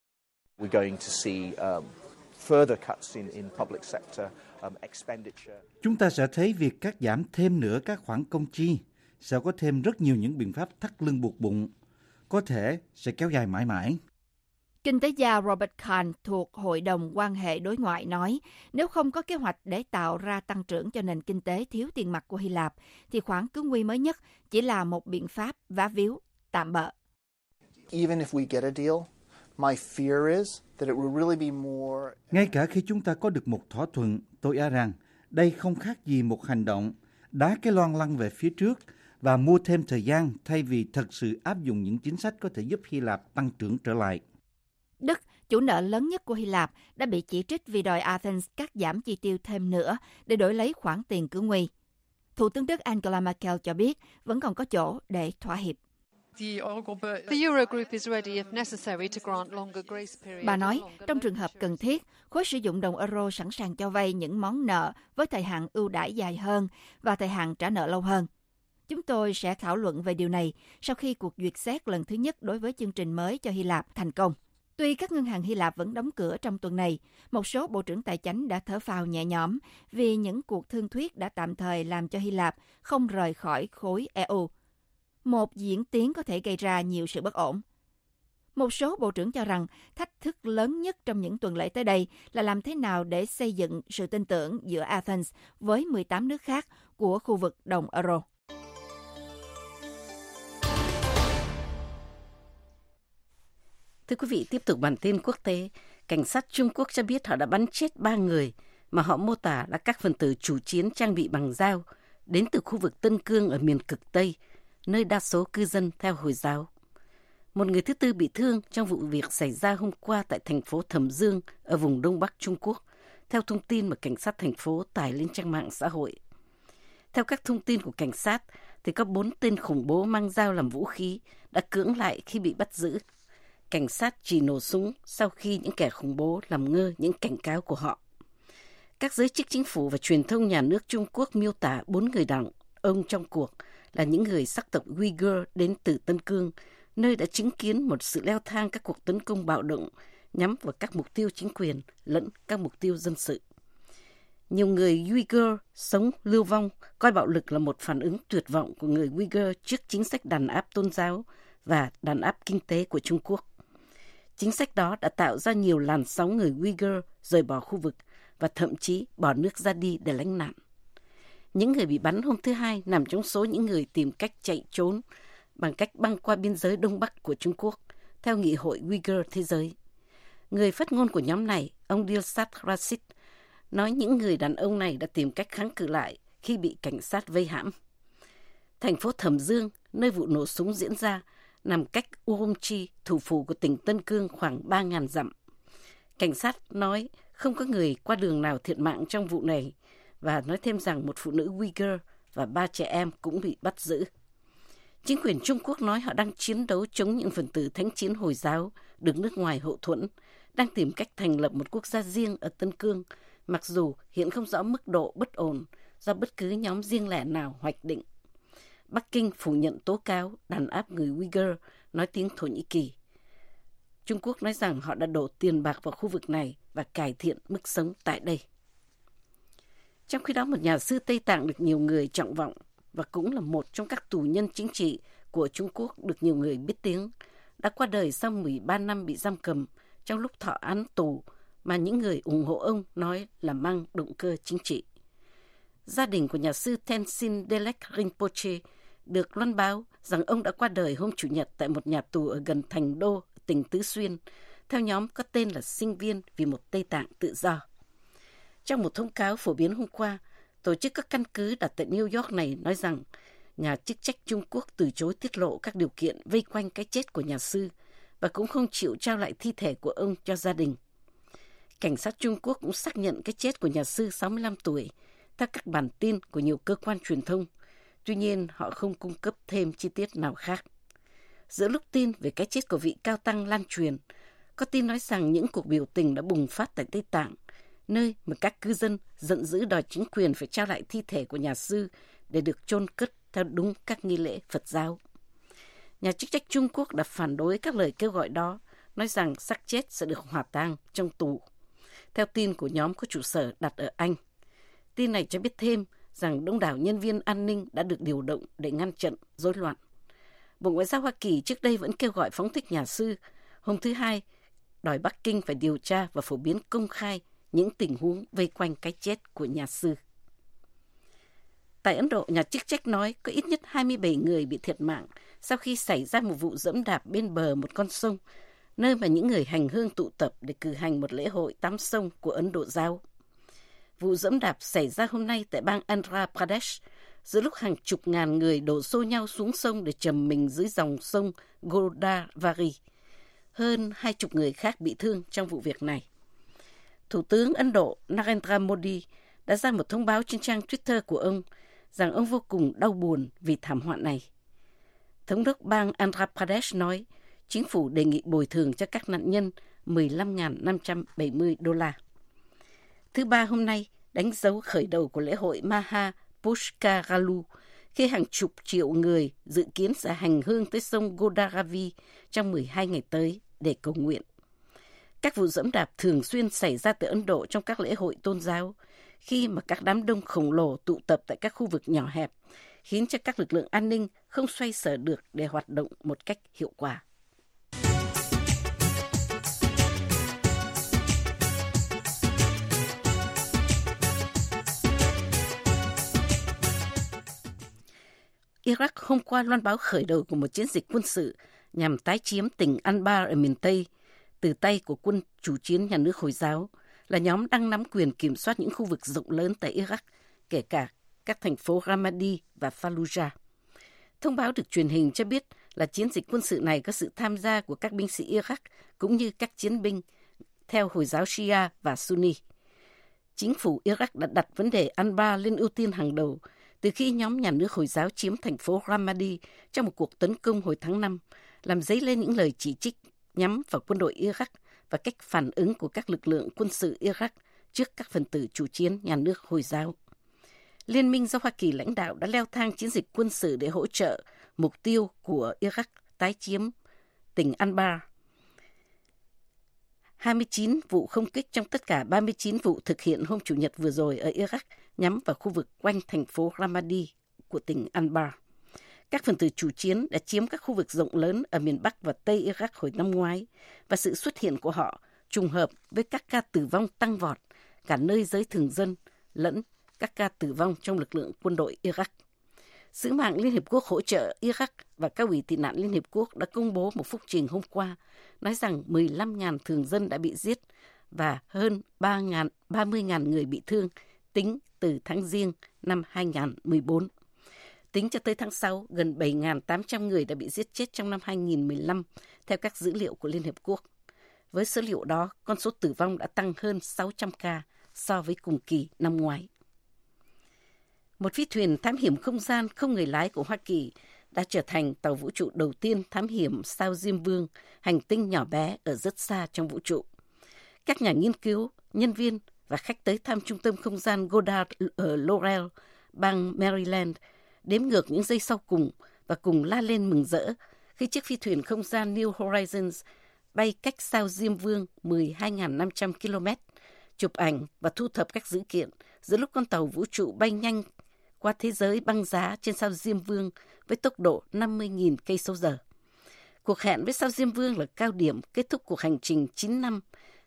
Chúng ta sẽ thấy việc cắt giảm thêm nữa các khoản công chi sẽ có thêm rất nhiều những biện pháp thắt lưng buộc bụng, có thể sẽ kéo dài mãi mãi. Kinh tế gia Robert Kahn thuộc Hội đồng quan hệ đối ngoại nói, nếu không có kế hoạch để tạo ra tăng trưởng cho nền kinh tế thiếu tiền mặt của Hy Lạp, thì khoản cứu nguy mới nhất chỉ là một biện pháp vá víu, tạm bợ. Ngay cả khi chúng ta có được một thỏa thuận, tôi e rằng đây không khác gì một hành động đá cái loan lăn về phía trước và mua thêm thời gian thay vì thật sự áp dụng những chính sách có thể giúp Hy Lạp tăng trưởng trở lại. Đức, chủ nợ lớn nhất của Hy Lạp, đã bị chỉ trích vì đòi Athens cắt giảm chi tiêu thêm nữa để đổi lấy khoản tiền cứu nguy. Thủ tướng Đức Angela Merkel cho biết vẫn còn có chỗ để thỏa hiệp. Bà nói, trong trường hợp cần thiết, khối sử dụng đồng euro sẵn sàng cho vay những món nợ với thời hạn ưu đãi dài hơn và thời hạn trả nợ lâu hơn. Chúng tôi sẽ thảo luận về điều này sau khi cuộc duyệt xét lần thứ nhất đối với chương trình mới cho Hy Lạp thành công. Tuy các ngân hàng Hy Lạp vẫn đóng cửa trong tuần này, một số bộ trưởng tài chính đã thở phào nhẹ nhõm vì những cuộc thương thuyết đã tạm thời làm cho Hy Lạp không rời khỏi khối EU. Một diễn tiến có thể gây ra nhiều sự bất ổn. Một số bộ trưởng cho rằng thách thức lớn nhất trong những tuần lễ tới đây là làm thế nào để xây dựng sự tin tưởng giữa Athens với 18 nước khác của khu vực đồng euro. Thưa quý vị, tiếp tục bản tin quốc tế. Cảnh sát Trung Quốc cho biết họ đã bắn chết 3 người mà họ mô tả là các phần tử chủ chiến trang bị bằng dao đến từ khu vực Tân Cương ở miền cực Tây, nơi đa số cư dân theo Hồi giáo. Một người thứ tư bị thương trong vụ việc xảy ra hôm qua tại thành phố Thẩm Dương ở vùng Đông Bắc Trung Quốc, theo thông tin mà cảnh sát thành phố tải lên trang mạng xã hội. Theo các thông tin của cảnh sát, thì có 4 tên khủng bố mang dao làm vũ khí đã cưỡng lại khi bị bắt giữ. Cảnh sát chỉ nổ súng sau khi những kẻ khủng bố làm ngơ những cảnh cáo của họ. Các giới chức chính phủ và truyền thông nhà nước Trung Quốc miêu tả 4 người đàn ông trong cuộc là những người sắc tộc Uyghur đến từ Tân Cương, nơi đã chứng kiến một sự leo thang các cuộc tấn công bạo động nhắm vào các mục tiêu chính quyền lẫn các mục tiêu dân sự. Nhiều người Uyghur sống lưu vong coi bạo lực là một phản ứng tuyệt vọng của người Uyghur trước chính sách đàn áp tôn giáo và đàn áp kinh tế của Trung Quốc. Chính sách đó đã tạo ra nhiều làn sóng người Uyghur rời bỏ khu vực và thậm chí bỏ nước ra đi để lánh nạn. Những người bị bắn hôm thứ Hai nằm trong số những người tìm cách chạy trốn bằng cách băng qua biên giới Đông Bắc của Trung Quốc, theo Nghị hội Uyghur Thế giới. Người phát ngôn của nhóm này, ông Dilsat Rashid, nói những người đàn ông này đã tìm cách kháng cự lại khi bị cảnh sát vây hãm. Thành phố Thẩm Dương, nơi vụ nổ súng diễn ra, nằm cách Urumqi, thủ phủ của tỉnh Tân Cương khoảng 3.000 dặm. Cảnh sát nói không có người qua đường nào thiệt mạng trong vụ này và nói thêm rằng một phụ nữ Uyghur và 3 trẻ em cũng bị bắt giữ. Chính quyền Trung Quốc nói họ đang chiến đấu chống những phần tử thánh chiến Hồi giáo được nước ngoài hậu thuẫn, đang tìm cách thành lập một quốc gia riêng ở Tân Cương, mặc dù hiện không rõ mức độ bất ổn do bất cứ nhóm riêng lẻ nào hoạch định. Bắc Kinh phủ nhận tố cáo đàn áp người Uyghur nói tiếng Thổ Nhĩ Kỳ. Trung Quốc nói rằng họ đã đổ tiền bạc vào khu vực này và cải thiện mức sống tại đây. Trong khi đó, một nhà sư Tây Tạng được nhiều người trọng vọng và cũng là một trong các tù nhân chính trị của Trung Quốc được nhiều người biết tiếng, đã qua đời sau 13 năm bị giam cầm trong lúc thọ án tù mà những người ủng hộ ông nói là mang động cơ chính trị. Gia đình của nhà sư Tenzin Delek Rinpoche được loan báo rằng ông đã qua đời hôm Chủ nhật tại một nhà tù ở gần thành đô, tỉnh Tứ Xuyên, theo nhóm có tên là Sinh viên vì một Tây Tạng tự do. Trong một thông cáo phổ biến hôm qua, tổ chức các căn cứ đặt tại New York này nói rằng nhà chức trách Trung Quốc từ chối tiết lộ các điều kiện vây quanh cái chết của nhà sư và cũng không chịu trao lại thi thể của ông cho gia đình. Cảnh sát Trung Quốc cũng xác nhận cái chết của nhà sư 65 tuổi theo các bản tin của nhiều cơ quan truyền thông. Tuy nhiên, họ không cung cấp thêm chi tiết nào khác. Giữa lúc tin về cái chết của vị cao tăng lan truyền, có tin nói rằng những cuộc biểu tình đã bùng phát tại Tây Tạng, nơi mà các cư dân giận dữ đòi chính quyền phải trao lại thi thể của nhà sư để được chôn cất theo đúng các nghi lễ Phật giáo. Nhà chức trách Trung Quốc đã phản đối các lời kêu gọi đó, nói rằng xác chết sẽ được hỏa táng trong tù. Theo tin của nhóm có trụ sở đặt ở Anh, tin này cho biết thêm rằng đông đảo nhân viên an ninh đã được điều động để ngăn chặn rối loạn. Bộ Ngoại giao Hoa Kỳ trước đây vẫn kêu gọi phóng thích nhà sư. Hôm thứ Hai, đòi Bắc Kinh phải điều tra và phổ biến công khai những tình huống vây quanh cái chết của nhà sư. Tại Ấn Độ, nhà chức trách nói có ít nhất 27 người bị thiệt mạng sau khi xảy ra một vụ giẫm đạp bên bờ một con sông, nơi mà những người hành hương tụ tập để cử hành một lễ hội tắm sông của Ấn Độ giáo. Vụ giẫm đạp xảy ra hôm nay tại bang Andhra Pradesh, giữa lúc hàng chục ngàn người đổ xô nhau xuống sông để trầm mình dưới dòng sông Godavari. Hơn 20 người khác bị thương trong vụ việc này. Thủ tướng Ấn Độ Narendra Modi đã ra một thông báo trên trang Twitter của ông rằng ông vô cùng đau buồn vì thảm họa này. Thống đốc bang Andhra Pradesh nói chính phủ đề nghị bồi thường cho các nạn nhân $15.570. Thứ Ba hôm nay đánh dấu khởi đầu của lễ hội Maha Pushkaralu, khi hàng chục triệu người dự kiến sẽ hành hương tới sông Godavari trong 12 ngày tới để cầu nguyện. Các vụ giẫm đạp thường xuyên xảy ra tại Ấn Độ trong các lễ hội tôn giáo, khi mà các đám đông khổng lồ tụ tập tại các khu vực nhỏ hẹp, khiến cho các lực lượng an ninh không xoay sở được để hoạt động một cách hiệu quả. Iraq hôm qua loan báo khởi đầu của một chiến dịch quân sự nhằm tái chiếm tỉnh Anbar ở miền Tây từ tay của quân chủ chiến nhà nước Hồi giáo, là nhóm đang nắm quyền kiểm soát những khu vực rộng lớn tại Iraq, kể cả các thành phố Ramadi và Fallujah. Thông báo được truyền hình cho biết là chiến dịch quân sự này có sự tham gia của các binh sĩ Iraq cũng như các chiến binh theo Hồi giáo Shia và Sunni. Chính phủ Iraq đã đặt vấn đề Anbar lên ưu tiên hàng đầu từ khi nhóm nhà nước Hồi giáo chiếm thành phố Ramadi trong một cuộc tấn công hồi tháng 5, làm dấy lên những lời chỉ trích nhắm vào quân đội Iraq và cách phản ứng của các lực lượng quân sự Iraq trước các phần tử chủ chiến nhà nước Hồi giáo. Liên minh do Hoa Kỳ lãnh đạo đã leo thang chiến dịch quân sự để hỗ trợ mục tiêu của Iraq tái chiếm tỉnh Anbar. 29 vụ không kích trong tất cả 39 vụ thực hiện hôm Chủ nhật vừa rồi ở Iraq nhắm vào khu vực quanh thành phố Ramadi của tỉnh Anbar. Các phần tử chủ chiến đã chiếm các khu vực rộng lớn ở miền Bắc và Tây Iraq hồi năm ngoái, và sự xuất hiện của họ trùng hợp với các ca tử vong tăng vọt cả nơi giới thường dân lẫn các ca tử vong trong lực lượng quân đội Iraq. Sứ mạng Liên Hiệp Quốc hỗ trợ Iraq và các ủy tị nạn Liên Hiệp Quốc đã công bố một phúc trình hôm qua nói rằng 15.000 thường dân đã bị giết và hơn 30.000 người bị thương tính từ tháng Giêng năm 2014. Tính cho tới tháng 6, gần 7.800 người đã bị giết chết trong năm 2015, theo các dữ liệu của Liên Hiệp Quốc. Với số liệu đó, con số tử vong đã tăng hơn 600 ca so với cùng kỳ năm ngoái. Một phi thuyền thám hiểm không gian không người lái của Hoa Kỳ đã trở thành tàu vũ trụ đầu tiên thám hiểm sao Diêm Vương, hành tinh nhỏ bé ở rất xa trong vũ trụ. Các nhà nghiên cứu, nhân viên và khách tới thăm trung tâm không gian Goddard ở Laurel, bang Maryland, đếm ngược những giây sau cùng và cùng la lên mừng rỡ khi chiếc phi thuyền không gian New Horizons bay cách sao Diêm Vương 12.500 km, chụp ảnh và thu thập các dữ kiện giữa lúc con tàu vũ trụ bay nhanh qua thế giới băng giá trên sao Diêm Vương với tốc độ 50.000 cây số giờ. Cuộc hẹn với sao Diêm Vương là cao điểm kết thúc cuộc hành trình 9 năm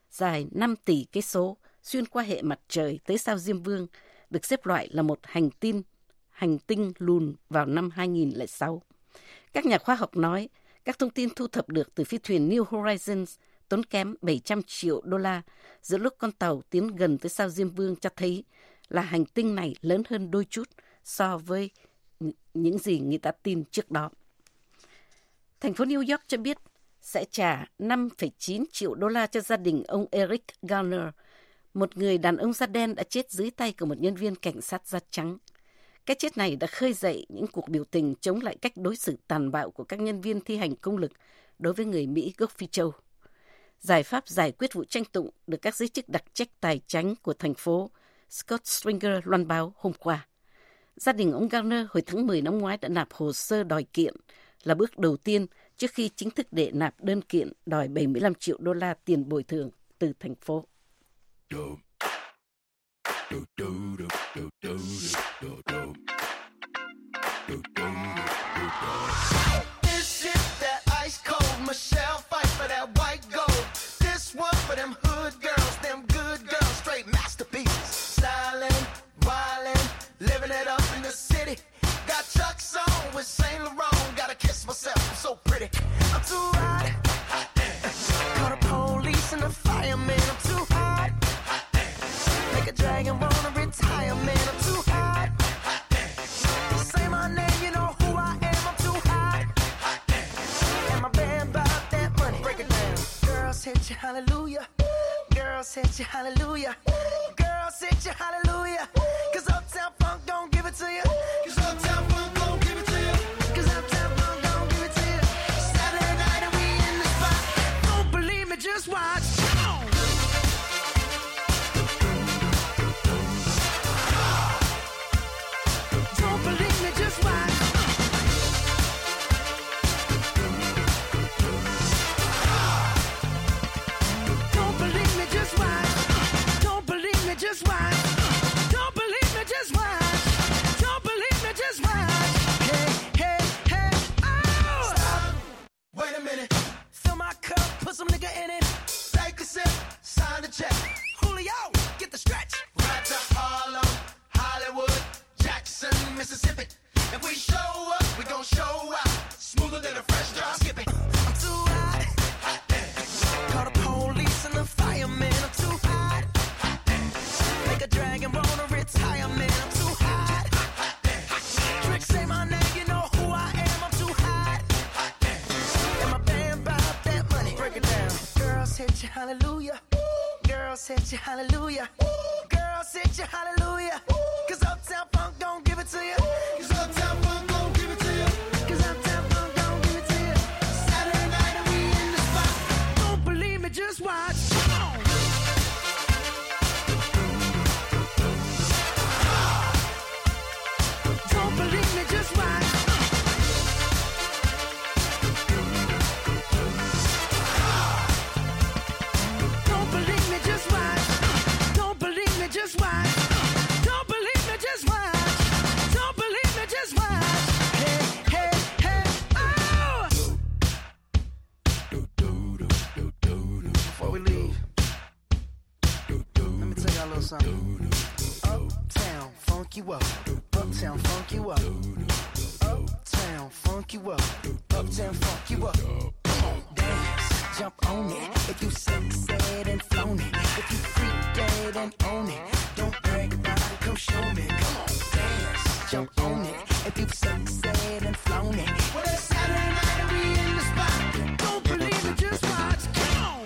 dài 5 tỷ cây số xuyên qua hệ mặt trời tới sao Diêm Vương, được xếp loại là một hành tinh lùn vào năm 2006. Các nhà khoa học nói các thông tin thu thập được từ phi thuyền New Horizons tốn kém 700 triệu đô la giữa lúc con tàu tiến gần tới sao Diêm Vương cho thấy là hành tinh này lớn hơn đôi chút so với những gì người ta tin trước đó. Thành phố New York cho biết sẽ trả 5,9 triệu đô la cho gia đình ông Eric Garner, một người đàn ông da đen đã chết dưới tay của một nhân viên cảnh sát da trắng. Cái chết này đã khơi dậy những cuộc biểu tình chống lại cách đối xử tàn bạo của các nhân viên thi hành công lực đối với người Mỹ gốc Phi Châu. Giải pháp giải quyết vụ tranh tụng được các giới chức đặc trách tài chánh của thành phố Scott Stringer loan báo hôm qua. Gia đình ông Garner hồi tháng 10 năm ngoái đã nạp hồ sơ đòi kiện, là bước đầu tiên trước khi chính thức đệ nạp đơn kiện đòi 75 triệu đô la tiền bồi thường từ thành phố. Hallelujah, girls hit you, hallelujah, girls hit you, hallelujah, 'cause Uptown Funk don't give it to you, 'cause Uptown Funk don't give it to you, 'cause Uptown Funk don't give it to you. Saturday night and we in the spot, don't believe me, just watch. Don't believe me, just watch. Just watch. Don't believe me, just watch. Don't believe me, just watch. Hey, hey, hey, oh! Stop. Wait a minute. Fill my cup, put some nigga in it. Take a sip, sign the check. Julio, get the stretch. Right to Harlem, Hollywood, Jackson, Mississippi. If we show up, we gon' show out. Smoother than a fresh drop. Skip it. I'm too hot. Call the police and the firemen. I'm too hot. Make a dragon wanna retire, man, I'm too hot. Trick say my name, you know who I am, I'm too hot. And my band bought that money, break it down. Girls hit you, hallelujah. Girls hit you, hallelujah. Girls hit you, hallelujah. 'Cause Uptown Funk don't give it to you. 'Cause Uptown Funk don't give it to you. 'Cause Uptown Funk don't give it to you. Saturday night and we in the spot. Don't believe me, just watch. Uptown funk you up, Uptown funk you up, Uptown funk you up, Uptown funk you up. Come on, dance, jump on it. If you succeed and flown it, if you freak dead and own it, don't brag about it, come show me. Come on, dance, jump on it. If you succeed and flown it, well it's Saturday night and we in the spot. Don't believe it, just watch. Come on.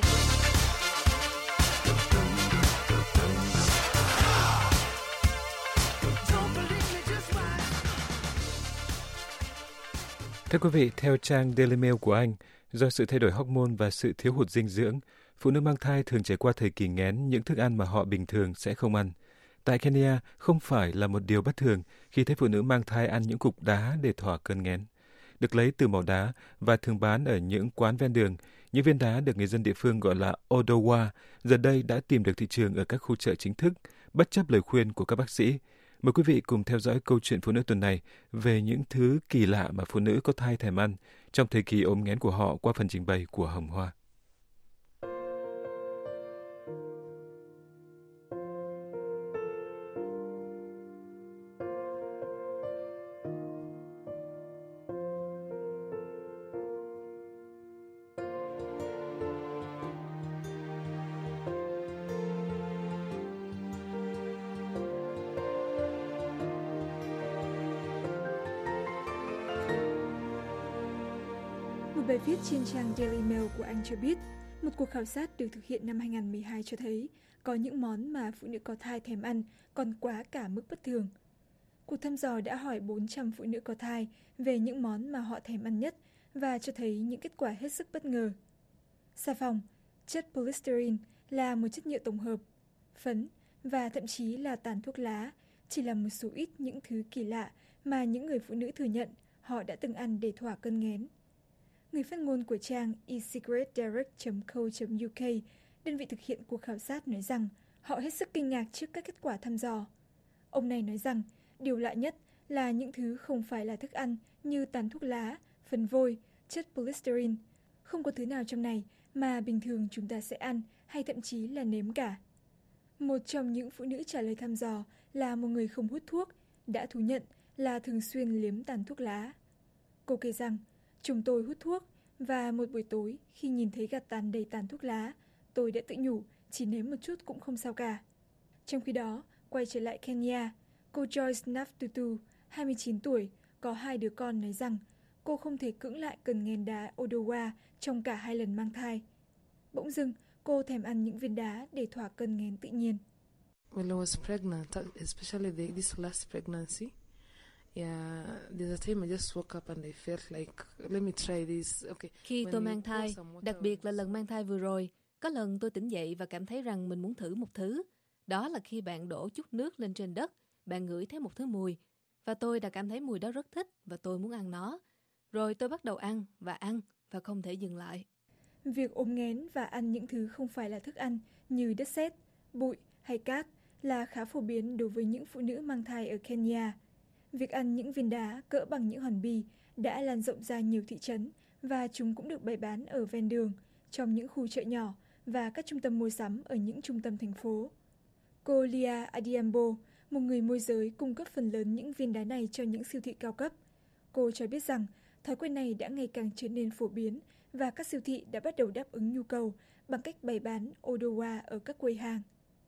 Thưa quý vị, theo trang Daily Mail của Anh, do sự thay đổi hormone và sự thiếu hụt dinh dưỡng, phụ nữ mang thai thường trải qua thời kỳ nghén những thức ăn mà họ bình thường sẽ không ăn. Tại Kenya, không phải là một điều bất thường khi thấy phụ nữ mang thai ăn những cục đá để thỏa cơn nghén. Được lấy từ màu đá và thường bán ở những quán ven đường, những viên đá được người dân địa phương gọi là odowa, giờ đây đã tìm được thị trường ở các khu chợ chính thức, bất chấp lời khuyên của các bác sĩ. Mời quý vị cùng theo dõi câu chuyện phụ nữ tuần này về những thứ kỳ lạ mà phụ nữ có thai thèm ăn trong thời kỳ ốm nghén của họ qua phần trình bày của Hồng Hoa. Bài viết trên trang Daily Mail của Anh cho biết, một cuộc khảo sát được thực hiện năm 2012 cho thấy có những món mà phụ nữ có thai thèm ăn còn quá cả mức bất thường. Cuộc thăm dò đã hỏi 400 phụ nữ có thai về những món mà họ thèm ăn nhất và cho thấy những kết quả hết sức bất ngờ. Xà phòng, chất polystyrene là một chất nhựa tổng hợp, phấn và thậm chí là tàn thuốc lá chỉ là một số ít những thứ kỳ lạ mà những người phụ nữ thừa nhận họ đã từng ăn để thỏa cơn nghén. Người phát ngôn của trang eSecretDirect.co.uk, đơn vị thực hiện cuộc khảo sát, nói rằng họ hết sức kinh ngạc trước các kết quả thăm dò. Ông này nói rằng điều lạ nhất là những thứ không phải là thức ăn như tàn thuốc lá, phấn vôi, chất polystyrene. Không có thứ nào trong này mà bình thường chúng ta sẽ ăn hay thậm chí là nếm cả. Một trong những phụ nữ trả lời thăm dò là một người không hút thuốc, đã thú nhận là thường xuyên liếm tàn thuốc lá. Cô kể rằng, chồng tôi hút thuốc và một buổi tối khi nhìn thấy gạt tàn đầy tàn thuốc lá, tôi đã tự nhủ chỉ nếm một chút cũng không sao cả. Trong khi đó, quay trở lại Kenya, cô Joyce Naftutu, 29 tuổi, có 2 đứa con, nói rằng cô không thể cưỡng lại cơn nghén đá Odowa trong cả 2 lần mang thai. Bỗng dưng, cô thèm ăn những viên đá để thỏa cơn nghén tự nhiên. When I was pregnant, especially this last pregnancy, there's a time I just woke up and I felt like, let me try this. Okay. Khi tôi mang thai, đặc biệt là lần mang thai vừa rồi, có lần tôi tỉnh dậy và cảm thấy rằng mình muốn thử một thứ. Đó là khi bạn đổ chút nước lên trên đất, bạn ngửi thấy một thứ mùi. Và tôi đã cảm thấy mùi đó rất thích và tôi muốn ăn nó. Rồi tôi bắt đầu ăn và không thể dừng lại. Việc ốm nghén và ăn những thứ không phải là thức ăn như đất sét, bụi hay cát là khá phổ biến đối với những phụ nữ mang thai ở Kenya. Việc ăn những viên đá cỡ bằng những hòn bi đã lan rộng ra nhiều thị trấn và chúng cũng được bày bán ở ven đường, trong những khu chợ nhỏ và các trung tâm mua sắm ở những trung tâm thành phố. Cô Lia Adiambo, một người môi giới cung cấp phần lớn những viên đá này cho những siêu thị cao cấp. Cô cho biết rằng thói quen này đã ngày càng trở nên phổ biến và các siêu thị đã bắt đầu đáp ứng nhu cầu bằng cách bày bán Odowa ở các quầy hàng.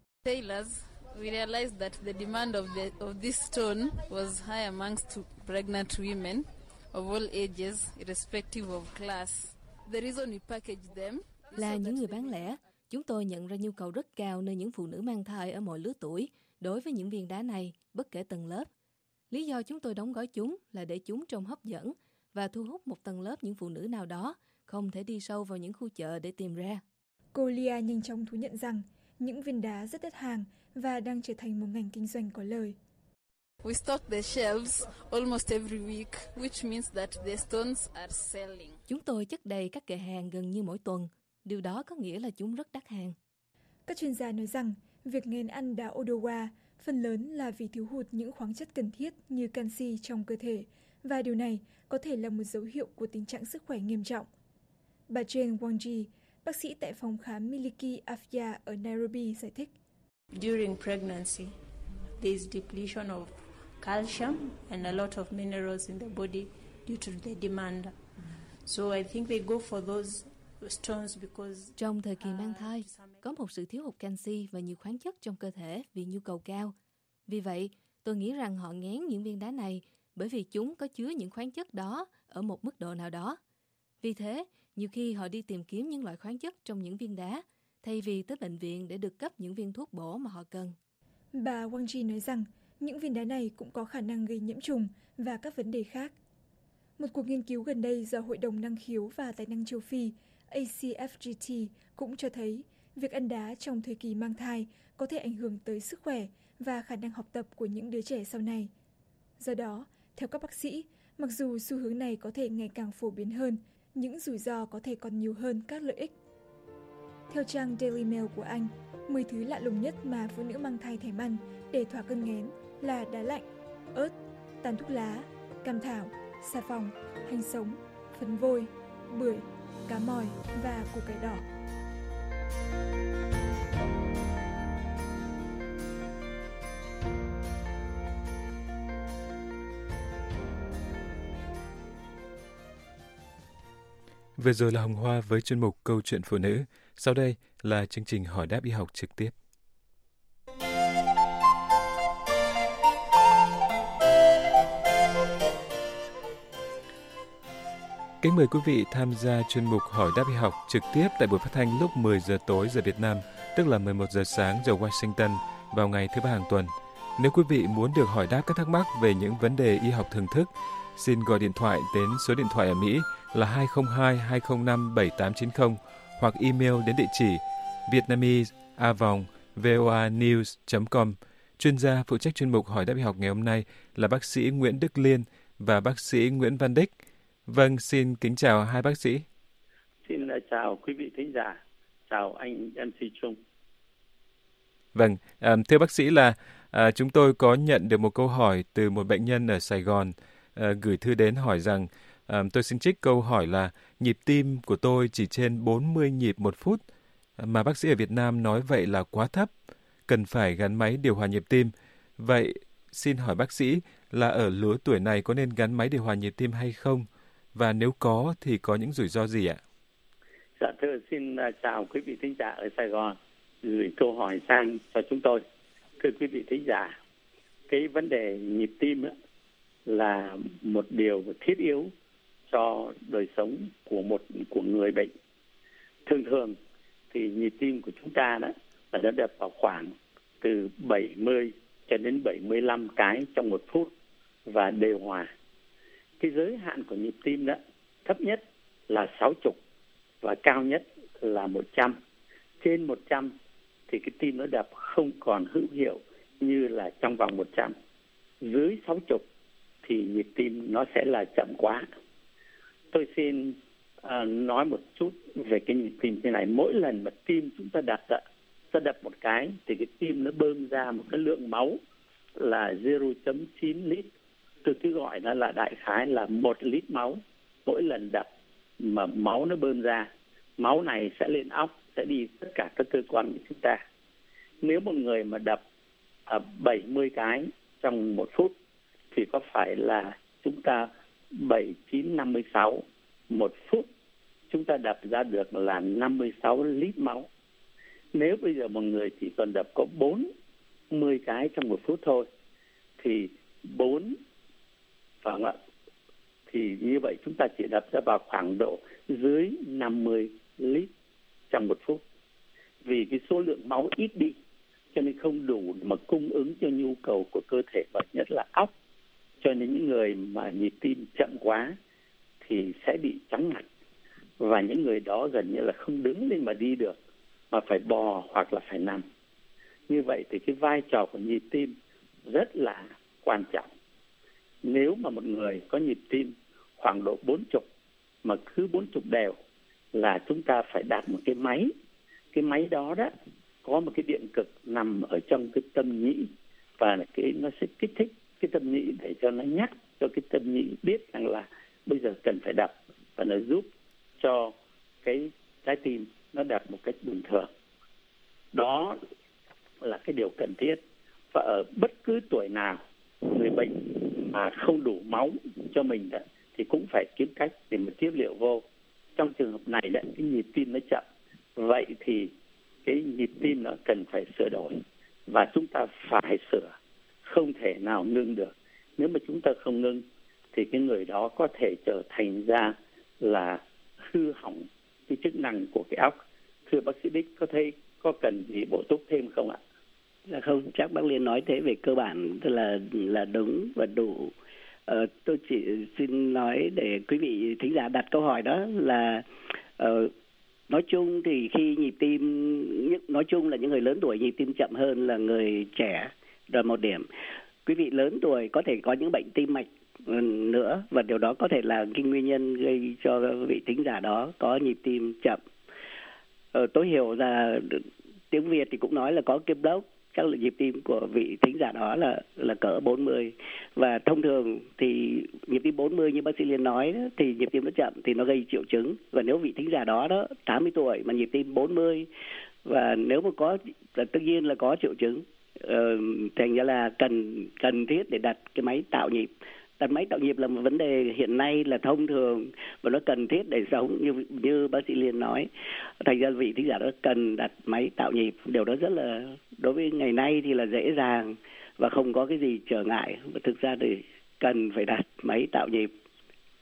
We realized that the demand of this stone was high amongst pregnant women of all ages, irrespective of class. The reason we packaged them là những người bán lẻ, chúng tôi nhận ra nhu cầu rất cao nơi những phụ nữ mang thai ở mọi lứa tuổi đối với những viên đá này, bất kể tầng lớp. Lý do chúng tôi đóng gói chúng là để chúng trông hấp dẫn và thu hút một tầng lớp những phụ nữ nào đó không thể đi sâu vào những khu chợ để tìm ra. Cô Lia nhanh chóng thú nhận rằng những viên đá rất đắt hàng và đang trở thành một ngành kinh doanh có lời. We stock the shelves almost every week, which means that the stones are selling. Chúng tôi chất đầy các kệ hàng gần như mỗi tuần. Điều đó có nghĩa là chúng rất đắt hàng. Các chuyên gia nói rằng việc nghén ăn đá Odowa phần lớn là vì thiếu hụt những khoáng chất cần thiết như canxi trong cơ thể, và điều này có thể là một dấu hiệu của tình trạng sức khỏe nghiêm trọng. Bà Jane Wanji, bác sĩ tại phòng khám Miliki Afya ở Nairobi, giải thích. During pregnancy, there is depletion of calcium and a lot of minerals in the body due to the demand. So I think they go for those stones because trong thời kỳ mang thai, có một sự thiếu hụt canxi và nhiều khoáng chất trong cơ thể vì nhu cầu cao. Vì vậy, tôi nghĩ rằng họ nghén những viên đá này bởi vì chúng có chứa những khoáng chất đó ở một mức độ nào đó. Vì thế, nhiều khi họ đi tìm kiếm những loại khoáng chất trong những viên đá thay vì tới bệnh viện để được cấp những viên thuốc bổ mà họ cần. Bà Wanji nói rằng những viên đá này cũng có khả năng gây nhiễm trùng và các vấn đề khác. Một cuộc nghiên cứu gần đây do Hội đồng Năng khiếu và Tài năng châu Phi ACFGT cũng cho thấy việc ăn đá trong thời kỳ mang thai có thể ảnh hưởng tới sức khỏe và khả năng học tập của những đứa trẻ sau này. Do đó, theo các bác sĩ, mặc dù xu hướng này có thể ngày càng phổ biến hơn, những rủi ro có thể còn nhiều hơn các lợi ích. Theo trang Daily Mail của Anh, 10 thứ lạ lùng nhất mà phụ nữ mang thai thèm ăn để thỏa cơn nghén là đá lạnh, ớt, tàn thuốc lá, cam thảo, xà phòng, hành sống, phấn vôi, bưởi, cá mòi và củ cải đỏ. Vừa rồi là Hồng Hoa với chuyên mục Câu chuyện phụ nữ. Sau đây là chương trình hỏi đáp y học trực tiếp. Kính mời quý vị tham gia chuyên mục Hỏi đáp y học trực tiếp tại buổi phát thanh lúc 10 giờ tối giờ Việt Nam, tức là 11 giờ sáng giờ Washington vào ngày thứ Ba hàng tuần. Nếu quý vị muốn được hỏi đáp các thắc mắc về những vấn đề y học thường thức, xin gọi điện thoại đến số điện thoại ở Mỹ là 202-205-7890 hoặc email đến địa chỉ vietnamese@voanews.com. Chuyên gia phụ trách chuyên mục Hỏi đáp y học ngày hôm nay là bác sĩ Nguyễn Đức Liên và bác sĩ Nguyễn Văn Đích. Vâng, xin kính chào hai bác sĩ. Xin chào quý vị thính giả, chào anh MC Trung. Vâng, thưa bác sĩ là chúng tôi có nhận được một câu hỏi từ một bệnh nhân ở Sài Gòn gửi thư đến hỏi rằng tôi xin trích câu hỏi là nhịp tim của tôi chỉ trên 40 nhịp một phút, mà bác sĩ ở Việt Nam nói vậy là quá thấp, cần phải gắn máy điều hòa nhịp tim. Vậy xin hỏi bác sĩ là ở lứa tuổi này có nên gắn máy điều hòa nhịp tim hay không? Và nếu có thì có những rủi ro gì ạ? Dạ thưa, xin chào quý vị thính giả ở Sài Gòn gửi câu hỏi sang cho chúng tôi. Thưa quý vị thính giả, cái vấn đề nhịp tim là một điều thiết yếu cho đời sống của người bệnh. Thường thường thì nhịp tim của chúng ta đó là nó đập vào khoảng từ 70 cho đến 75 cái trong một phút và đều hòa. Cái giới hạn của nhịp tim đó thấp nhất là 60 và cao nhất là 100. Trên 100 thì cái tim nó đập không còn hữu hiệu như là trong vòng 100. Dưới 60 thì nhịp tim nó sẽ là chậm quá. Tôi xin nói một chút về cái nhịp tim thế này. Mỗi lần mà tim chúng ta đập một cái thì cái tim nó bơm ra một cái lượng máu là 0.9 lít. Tôi cứ gọi nó là đại khái là 1 lít máu mỗi lần đập mà máu nó bơm ra. Máu này sẽ lên óc, sẽ đi tất cả các cơ quan của chúng ta. Nếu một người mà đập 70 cái trong một phút thì có phải là chúng ta 7-9-56 một phút chúng ta đập ra được là 56 lít máu. Nếu bây giờ một người chỉ còn đập có 40 cái trong một phút thôi thì thì như vậy chúng ta chỉ đập ra vào khoảng độ dưới 50 lít trong một phút. Vì cái số lượng máu ít đi cho nên không đủ mà cung ứng cho nhu cầu của cơ thể và nhất là óc. Cho nên những người mà nhịp tim chậm quá thì sẽ bị chóng mặt. Và những người đó gần như là không đứng lên mà đi được mà phải bò hoặc là phải nằm. Như vậy thì cái vai trò của nhịp tim rất là quan trọng. Nếu mà một người có nhịp tim khoảng độ 40 mà cứ 40 đều là chúng ta phải đặt một cái máy. Cái máy đó có một cái điện cực nằm ở trong cái tâm nhĩ và nó sẽ kích thích cái tâm nhĩ để cho nó nhắc cho cái tâm nhĩ biết rằng là bây giờ cần phải đập, và nó giúp cho cái trái tim nó đập một cách bình thường. Đó là cái điều cần thiết. Và ở bất cứ tuổi nào người bệnh mà không đủ máu cho mình thì cũng phải kiếm cách để mà tiếp liệu vô. Trong trường hợp này cái nhịp tim nó chậm, vậy thì cái nhịp tim nó cần phải sửa đổi và chúng ta phải sửa, không thể nào ngưng được. Nếu mà chúng ta không ngưng thì cái người đó có thể trở thành ra là hư hỏng cái chức năng của cái óc. Thưa bác sĩ Đích, có thấy có cần gì bổ túc thêm không ạ? Dạ không, chắc bác Liên nói thế về cơ bản là đúng và đủ. Tôi chỉ xin nói để quý vị thính giả đặt câu hỏi đó là nói chung thì khi nhịp tim, nói chung là những người lớn tuổi nhịp tim chậm hơn là người trẻ, là một điểm. Quý vị lớn tuổi có thể có những bệnh tim mạch nữa, và điều đó có thể là cái nguyên nhân gây cho vị thính giả đó có nhịp tim chậm. Tôi hiểu là tiếng Việt thì cũng nói là có cái block, chắc là nhịp tim của vị thính giả đó là cỡ 40. Và thông thường thì nhịp tim 40 như bác sĩ Liên nói đó, thì nhịp tim nó chậm thì nó gây triệu chứng. Và nếu vị thính giả đó 80 tuổi mà nhịp tim 40 và nếu mà có là tất nhiên là có triệu chứng, thành ra là cần thiết để đặt cái máy tạo nhịp. Đặt máy tạo nhịp là một vấn đề hiện nay là thông thường và nó cần thiết để sống như bác sĩ Liên nói. Thành ra vị thính giả đó cần đặt máy tạo nhịp. Điều đó rất là, đối với ngày nay thì là dễ dàng và không có cái gì trở ngại. Và thực ra thì cần phải đặt máy tạo nhịp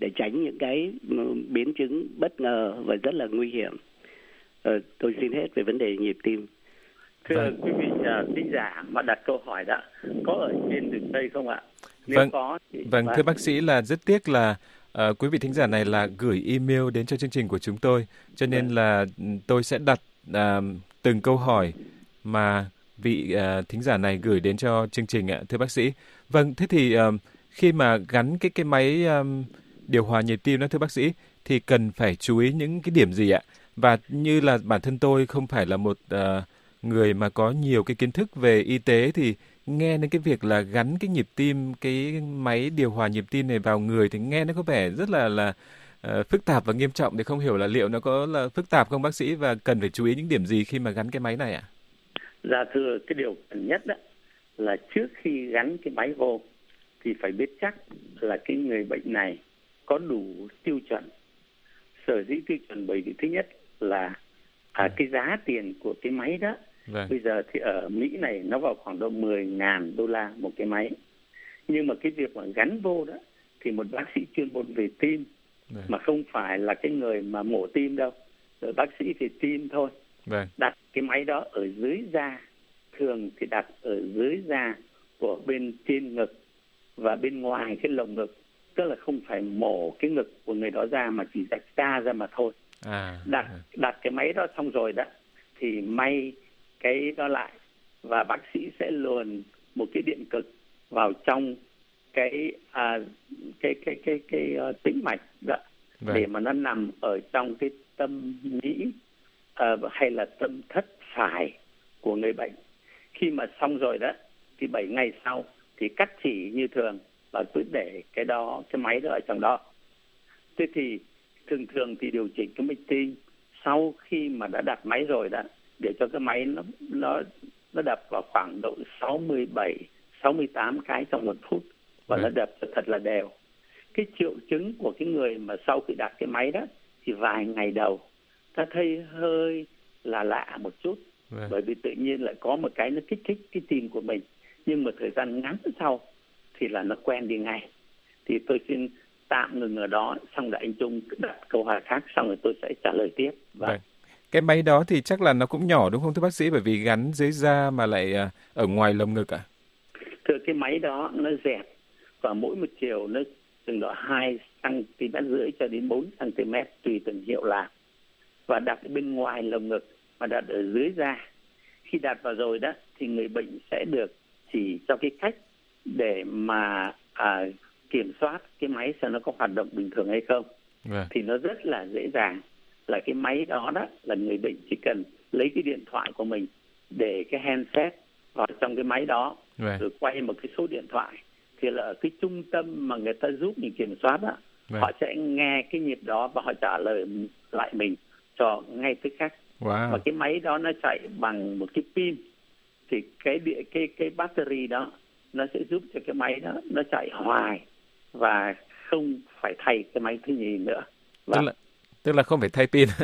để tránh những cái biến chứng bất ngờ và rất là nguy hiểm. Tôi xin hết về vấn đề nhịp tim. Thưa quý vị thính giả mà đặt câu hỏi đó, có ở trên đường dây không ạ? Nếu có thì thưa bác sĩ, là rất tiếc là quý vị thính giả này là gửi email đến cho chương trình của chúng tôi, cho nên là tôi sẽ đặt từng câu hỏi mà vị thính giả này gửi đến cho chương trình ạ, thưa bác sĩ. Vâng, thế thì khi mà gắn cái máy điều hòa nhịp tim đó, thưa bác sĩ, thì cần phải chú ý những cái điểm gì ạ? Và như là bản thân tôi không phải là một người mà có nhiều cái kiến thức về y tế, thì nghe đến cái việc là gắn cái nhịp tim, cái máy điều hòa nhịp tim này vào người thì nghe nó có vẻ rất là phức tạp và nghiêm trọng, thì không hiểu là liệu nó có là phức tạp không bác sĩ, và cần phải chú ý những điểm gì khi mà gắn cái máy này ạ? Dạ thưa, cái điều cần nhất đó là trước khi gắn cái máy vô thì phải biết chắc là cái người bệnh này có đủ tiêu chuẩn. Sở dĩ tiêu chuẩn bởi vì thứ nhất là cái giá tiền của cái máy đó. Bây giờ thì ở Mỹ này nó vào khoảng độ $10,000 một cái máy. Nhưng mà cái việc mà gắn vô đó thì một bác sĩ chuyên môn về tim, mà không phải là cái người mà mổ tim đâu, rồi bác sĩ về tim thôi, đặt cái máy đó ở dưới da, thường thì đặt ở dưới da của bên trên ngực và bên ngoài cái lồng ngực, tức là không phải mổ cái ngực của người đó ra mà chỉ rạch da ra mà thôi. Đặt cái máy đó xong rồi đó thì may cái đó lại, và bác sĩ sẽ luồn một cái điện cực vào trong cái tĩnh mạch đó, để mà nó nằm ở trong cái tâm nhĩ hay là tâm thất phải của người bệnh. Khi mà xong rồi đó thì 7 ngày sau thì cắt chỉ như thường và cứ để cái máy đó ở trong đó. Thế thì thường thì điều chỉnh cái mạch tim sau khi mà đã đặt máy rồi đó, để cho cái máy nó đập vào khoảng độ 67-68 cái trong 1 phút, và nó đập thật là đều. Cái triệu chứng của cái người mà sau khi đặt cái máy đó thì vài ngày đầu ta thấy hơi là lạ một chút, bởi vì tự nhiên lại có một cái nó kích thích cái tim của mình, nhưng mà thời gian ngắn sau thì là nó quen đi ngay. Thì tôi xin tạm ngừng ở đó, xong rồi anh Trung đặt câu hỏi khác, xong rồi tôi sẽ trả lời tiếp. Cái máy đó thì chắc là nó cũng nhỏ đúng không thưa bác sĩ, bởi vì gắn dưới da mà lại ở ngoài lồng ngực ạ? Thưa, cái máy đó nó dẹp và mỗi một chiều nó chừng độ 2,5 cm cho đến 4 cm tùy từng hiệu làm, và đặt ở bên ngoài lồng ngực mà đặt ở dưới da. Khi đặt vào rồi đó thì người bệnh sẽ được chỉ cho cái cách để mà kiểm soát cái máy xem nó có hoạt động bình thường hay không. Thì nó rất là dễ dàng, là cái máy đó là người bệnh chỉ cần lấy cái điện thoại của mình để cái handset vào trong cái máy đó, rồi quay một cái số điện thoại, thì là ở cái trung tâm mà người ta giúp mình kiểm soát đó, họ sẽ nghe cái nhịp đó và họ trả lời lại mình cho ngay tức khắc. Và cái máy đó nó chạy bằng một cái pin, thì cái battery đó nó sẽ giúp cho cái máy đó nó chạy hoài và không phải thay cái máy thứ nhì nữa. Tức là không phải thay pin.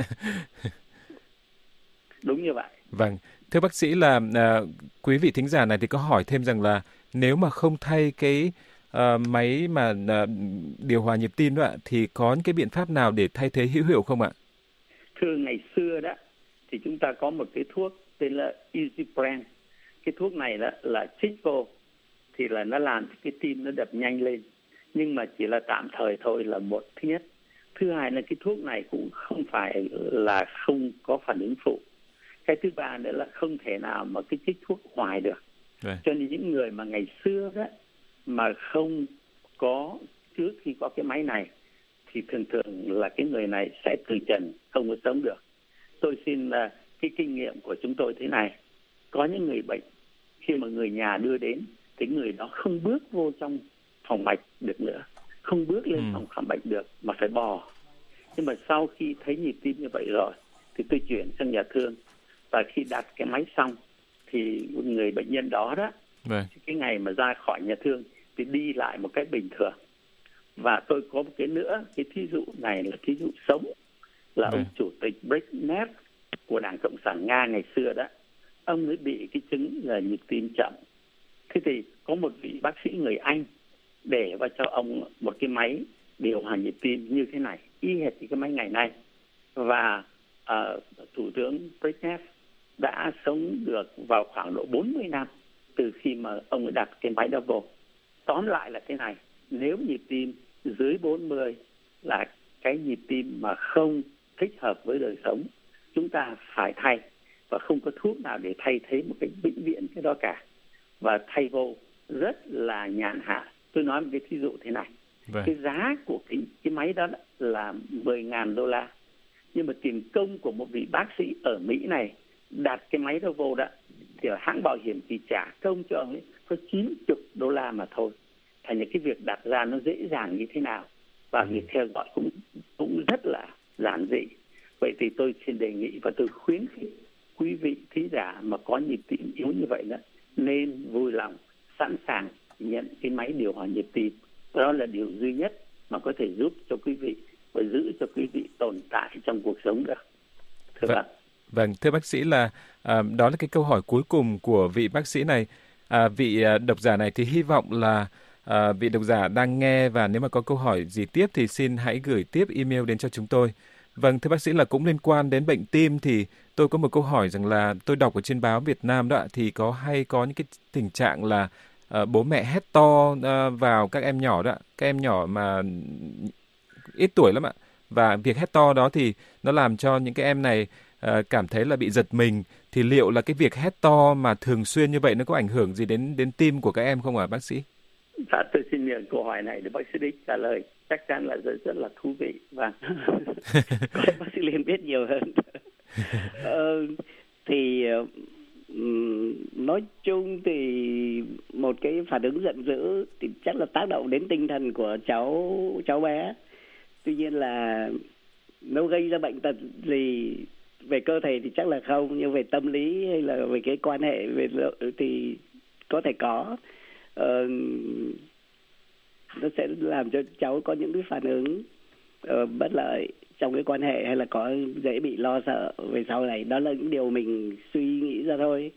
Đúng như vậy. Vâng, thưa bác sĩ, là quý vị thính giả này thì có hỏi thêm rằng là nếu mà không thay cái máy mà điều hòa nhịp tim đó ạ, thì có cái biện pháp nào để thay thế hữu hiệu không ạ? Thưa, ngày xưa đó thì chúng ta có một cái thuốc tên là EasyPren. Cái thuốc này đó là chích vô thì là nó làm cho cái tim nó đập nhanh lên, nhưng mà chỉ là tạm thời thôi, là một thứ nhất. Thứ hai là cái thuốc này cũng không phải là không có phản ứng phụ. Cái thứ ba nữa là không thể nào mà cái chích thuốc hoài được. Cho nên những người mà ngày xưa đó mà không có, trước khi có cái máy này, thì thường là cái người này sẽ từ trần, không có sống được. Tôi xin cái kinh nghiệm của chúng tôi thế này: có những người bệnh khi mà người nhà đưa đến thì người đó không bước vô trong phòng mạch được nữa, không bước lên phòng khám bệnh được mà phải bò. Nhưng mà sau khi thấy nhịp tim như vậy rồi thì tôi chuyển sang nhà thương, và khi đặt cái máy xong thì người bệnh nhân đó cái ngày mà ra khỏi nhà thương thì đi lại một cách bình thường. Và tôi có một cái nữa, cái thí dụ này là thí dụ sống, là ông chủ tịch Brezhnev của Đảng Cộng sản Nga ngày xưa đó, ông ấy bị cái chứng là nhịp tim chậm. Thế thì có một vị bác sĩ người Anh để vào cho ông một cái máy điều hòa nhịp tim như thế này, y hệt như cái máy ngày nay. Và Thủ tướng Brezhnev đã sống được vào khoảng độ 40 năm từ khi mà ông ấy đặt cái máy đó vô. Tóm lại là thế này, nếu nhịp tim dưới 40 là cái nhịp tim mà không thích hợp với đời sống, chúng ta phải thay, và không có thuốc nào để thay thế một cái vĩnh viễn cái đó cả. Và thay vô rất là nhàn hạ. Tôi nói một cái thí dụ thế này. Cái giá của cái máy đó là $10,000. Nhưng mà tiền công của một vị bác sĩ ở Mỹ này đặt cái máy đó vô đó, thì hãng bảo hiểm chỉ trả công cho ông ấy có $90 mà thôi. Thành những cái việc đặt ra nó dễ dàng như thế nào, và việc theo dõi cũng rất là giản dị. Vậy thì tôi xin đề nghị và tôi khuyến khích quý vị thính giả mà có nhịp tim yếu như vậy đó, nên vui lòng sẵn sàng nhận cái máy điều hòa nhịp tim. Đó là điều duy nhất mà có thể giúp cho quý vị và giữ cho quý vị tồn tại trong cuộc sống được. Thưa bạn. Vâng, thưa bác sĩ, là đó là cái câu hỏi cuối cùng của vị bác sĩ này. Vị độc giả này thì hy vọng là vị độc giả đang nghe, và nếu mà có câu hỏi gì tiếp thì xin hãy gửi tiếp email đến cho chúng tôi. Vâng, thưa bác sĩ, là cũng liên quan đến bệnh tim thì tôi có một câu hỏi rằng là tôi đọc ở trên báo Việt Nam đó, thì có những cái tình trạng là bố mẹ hét to vào các em nhỏ đó, các em nhỏ mà ít tuổi lắm ạ. Và việc hét to đó thì nó làm cho những cái em này cảm thấy là bị giật mình. Thì liệu là cái việc hét to mà thường xuyên như vậy nó có ảnh hưởng gì đến tim của các em không ạ bác sĩ? Dạ, tôi xin nhận câu hỏi này để bác sĩ Đích trả lời. Chắc chắn là rất là thú vị. Vâng. Có lẽ bác sĩ Liên biết nhiều hơn. Thì nói chung thì một cái phản ứng giận dữ thì chắc là tác động đến tinh thần của cháu bé. Tuy nhiên là nó gây ra bệnh tật gì về cơ thể thì chắc là không, nhưng về tâm lý hay là về cái quan hệ thì có thể có. Nó sẽ làm cho cháu có những cái phản ứng bất lợi trong cái quan hệ, hay là có dễ bị lo sợ về sau này. Đó là những điều mình suy nghĩ ra thôi.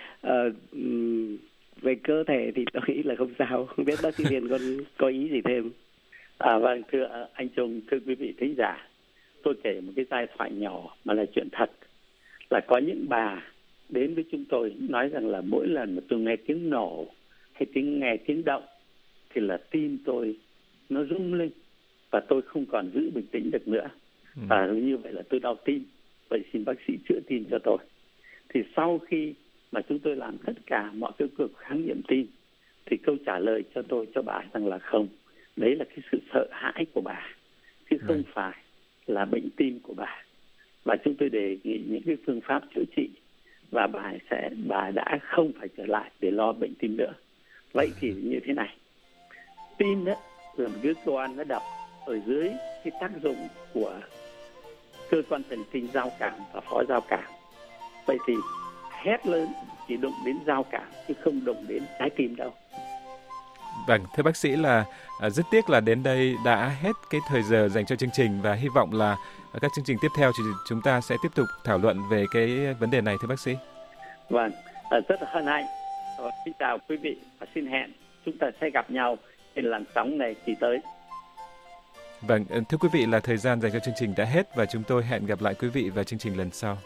Về cơ thể thì tôi nghĩ là không sao. Không biết bác sĩ Liên có ý gì thêm? Vâng, thưa anh Trung, thưa quý vị thính giả, tôi kể một cái giai thoại nhỏ mà là chuyện thật. Là có những bà đến với chúng tôi nói rằng là mỗi lần mà tôi nghe tiếng nổ hay nghe tiếng động thì là tim tôi nó rung lên và tôi không còn giữ bình tĩnh được nữa. Và như vậy là tôi đau tim. Vậy xin bác sĩ chữa tim cho tôi. Thì sau khi mà chúng tôi làm tất cả mọi cái cuộc khám nghiệm tim thì câu trả lời cho bà rằng là không. Đấy là cái sự sợ hãi của bà, chứ không phải là bệnh tim của bà. Và chúng tôi đề nghị những cái phương pháp chữa trị, và bà đã không phải trở lại để lo bệnh tim nữa. Vậy thì như thế này, tim đó là một cái cơ quan nó đập ở dưới cái tác dụng của cơ quan thần kinh giao cảm và phó giao cảm. Vậy thì hét lớn chỉ đụng đến giao cảm chứ không đụng đến trái tim đâu. Vâng, thưa bác sĩ, là rất tiếc là đến đây đã hết cái thời giờ dành cho chương trình, và hy vọng là các chương trình tiếp theo thì chúng ta sẽ tiếp tục thảo luận về cái vấn đề này, thưa bác sĩ. Vâng, rất là hân hạnh. Xin chào quý vị và xin hẹn chúng ta sẽ gặp nhau trên làn sóng này kỳ tới. Vâng, thưa quý vị, là thời gian dành cho chương trình đã hết và chúng tôi hẹn gặp lại quý vị vào chương trình lần sau.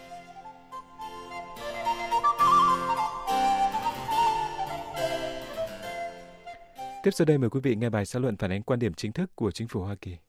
Tiếp sau đây mời quý vị nghe bài xã luận phản ánh quan điểm chính thức của chính phủ Hoa Kỳ.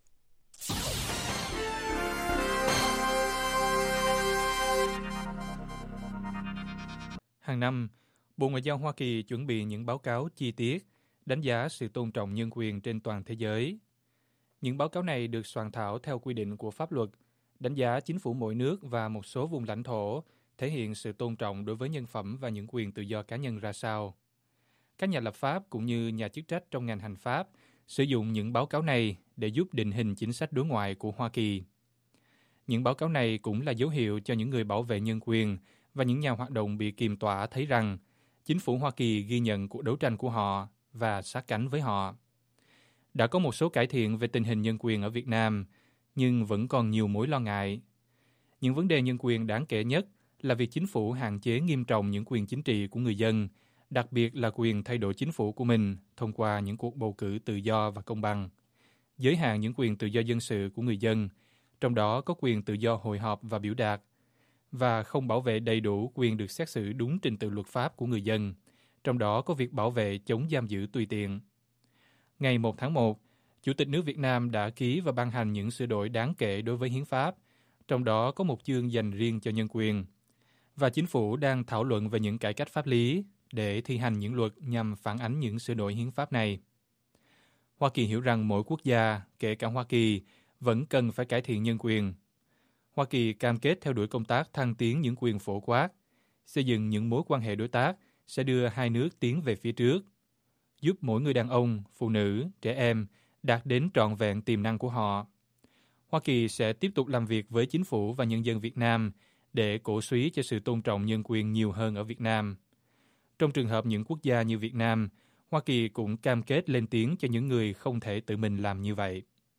Hàng năm, Bộ Ngoại giao Hoa Kỳ chuẩn bị những báo cáo chi tiết, đánh giá sự tôn trọng nhân quyền trên toàn thế giới. Những báo cáo này được soạn thảo theo quy định của pháp luật, đánh giá chính phủ mỗi nước và một số vùng lãnh thổ, thể hiện sự tôn trọng đối với nhân phẩm và những quyền tự do cá nhân ra sao. Các nhà lập pháp cũng như nhà chức trách trong ngành hành pháp sử dụng những báo cáo này để giúp định hình chính sách đối ngoại của Hoa Kỳ. Những báo cáo này cũng là dấu hiệu cho những người bảo vệ nhân quyền và những nhà hoạt động bị kiềm tỏa thấy rằng chính phủ Hoa Kỳ ghi nhận cuộc đấu tranh của họ và sát cánh với họ. Đã có một số cải thiện về tình hình nhân quyền ở Việt Nam, nhưng vẫn còn nhiều mối lo ngại. Những vấn đề nhân quyền đáng kể nhất là việc chính phủ hạn chế nghiêm trọng những quyền chính trị của người dân, đặc biệt là quyền thay đổi chính phủ của mình thông qua những cuộc bầu cử tự do và công bằng. giới hạn những quyền tự do dân sự của người dân, trong đó có quyền tự do hội họp và biểu đạt, và không bảo vệ đầy đủ quyền được xét xử đúng trình tự luật pháp của người dân, trong đó có việc bảo vệ chống giam giữ tùy tiện. Ngày 1 tháng 1, Chủ tịch nước Việt Nam đã ký và ban hành những sửa đổi đáng kể đối với hiến pháp, trong đó có một chương dành riêng cho nhân quyền. Và chính phủ đang thảo luận về những cải cách pháp lý để thi hành những luật nhằm phản ánh những sửa đổi hiến pháp này. Hoa Kỳ hiểu rằng mỗi quốc gia, kể cả Hoa Kỳ, vẫn cần phải cải thiện nhân quyền. Hoa Kỳ cam kết theo đuổi công tác thăng tiến những quyền phổ quát, xây dựng những mối quan hệ đối tác sẽ đưa hai nước tiến về phía trước, giúp mỗi người đàn ông, phụ nữ, trẻ em đạt đến trọn vẹn tiềm năng của họ. Hoa Kỳ sẽ tiếp tục làm việc với chính phủ và nhân dân Việt Nam để cổ súy cho sự tôn trọng nhân quyền nhiều hơn ở Việt Nam. Trong trường hợp những quốc gia như Việt Nam, Hoa Kỳ cũng cam kết lên tiếng cho những người không thể tự mình làm như vậy.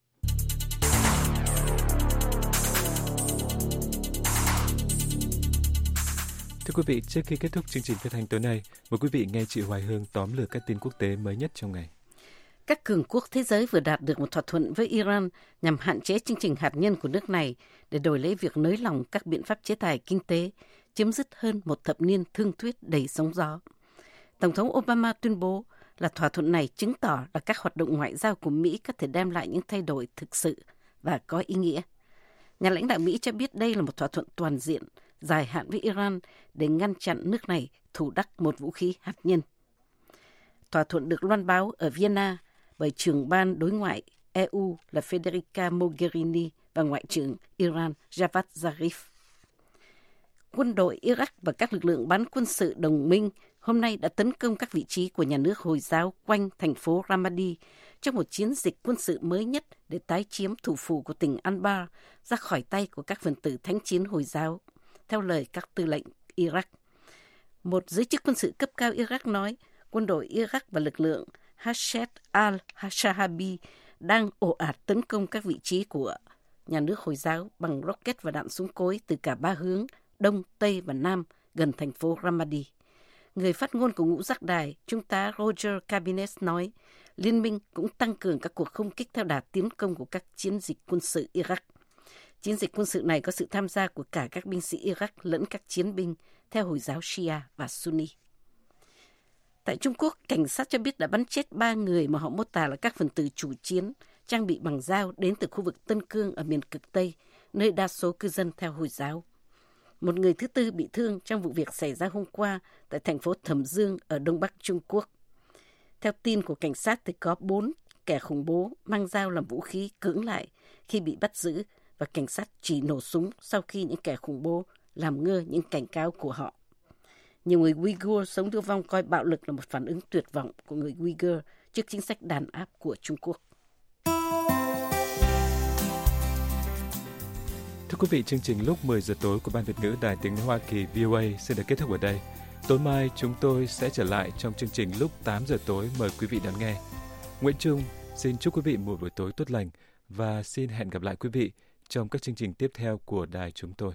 Thưa quý vị, trước khi kết thúc chương trình phát thanh tối nay, mời quý vị nghe chị Hoài Hương tóm lược các tin quốc tế mới nhất trong ngày. Các cường quốc thế giới vừa đạt được một thỏa thuận với Iran nhằm hạn chế chương trình hạt nhân của nước này để đổi lấy việc nới lỏng các biện pháp chế tài kinh tế, chấm dứt hơn một thập niên thương thuyết đầy sóng gió. Tổng thống Obama tuyên bố là thỏa thuận này chứng tỏ là các hoạt động ngoại giao của Mỹ có thể đem lại những thay đổi thực sự và có ý nghĩa. Nhà lãnh đạo Mỹ cho biết đây là một thỏa thuận toàn diện, dài hạn với Iran để ngăn chặn nước này thủ đắc một vũ khí hạt nhân. Thỏa thuận được loan báo ở Vienna bởi trưởng ban đối ngoại EU là Federica Mogherini và Ngoại trưởng Iran Javad Zarif. Quân đội Iraq và các lực lượng bán quân sự đồng minh hôm nay đã tấn công các vị trí của nhà nước Hồi giáo quanh thành phố Ramadi trong một chiến dịch quân sự mới nhất để tái chiếm thủ phủ của tỉnh Anbar ra khỏi tay của các phần tử thánh chiến Hồi giáo, theo lời các tư lệnh Iraq. Một giới chức quân sự cấp cao Iraq nói quân đội Iraq và lực lượng Hashed al-Shahabi đang ồ ạt tấn công các vị trí của nhà nước Hồi giáo bằng rocket và đạn súng cối từ cả ba hướng, Đông, Tây và Nam, gần thành phố Ramadi. Người phát ngôn của ngũ giác đài, Trung tá Roger Cabinet nói, liên minh cũng tăng cường các cuộc không kích theo đà tiến công của các chiến dịch quân sự Iraq. Chiến dịch quân sự này có sự tham gia của cả các binh sĩ Iraq lẫn các chiến binh theo Hồi giáo Shia và Sunni. Tại Trung Quốc, cảnh sát cho biết đã bắn chết 3 người mà họ mô tả là các phần tử chủ chiến, trang bị bằng dao đến từ khu vực Tân Cương ở miền cực Tây, nơi đa số cư dân theo Hồi giáo. Một người thứ tư bị thương trong vụ việc xảy ra hôm qua tại thành phố Thẩm Dương ở Đông Bắc Trung Quốc. Theo tin của cảnh sát thì có 4 kẻ khủng bố mang dao làm vũ khí cưỡng lại khi bị bắt giữ và cảnh sát chỉ nổ súng sau khi những kẻ khủng bố làm ngơ những cảnh cáo của họ. Nhiều người Uyghur sống lưu vong coi bạo lực là một phản ứng tuyệt vọng của người Uyghur trước chính sách đàn áp của Trung Quốc. Thưa quý vị, chương trình lúc 10 giờ tối của Ban Việt ngữ Đài Tiếng Nói Hoa Kỳ VOA sẽ được kết thúc ở đây. Tối mai chúng tôi sẽ trở lại trong chương trình lúc 8 giờ tối. Mời quý vị đón nghe. Nguyễn Trung xin chúc quý vị một buổi tối tốt lành và xin hẹn gặp lại quý vị trong các chương trình tiếp theo của đài chúng tôi.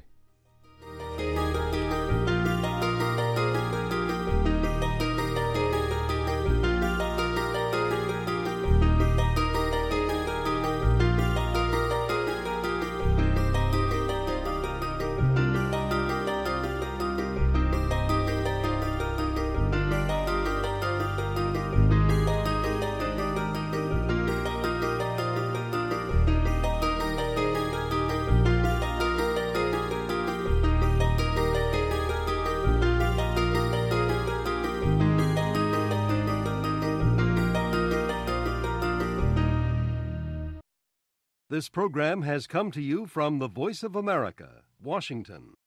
This program has come to you from the Voice of America, Washington.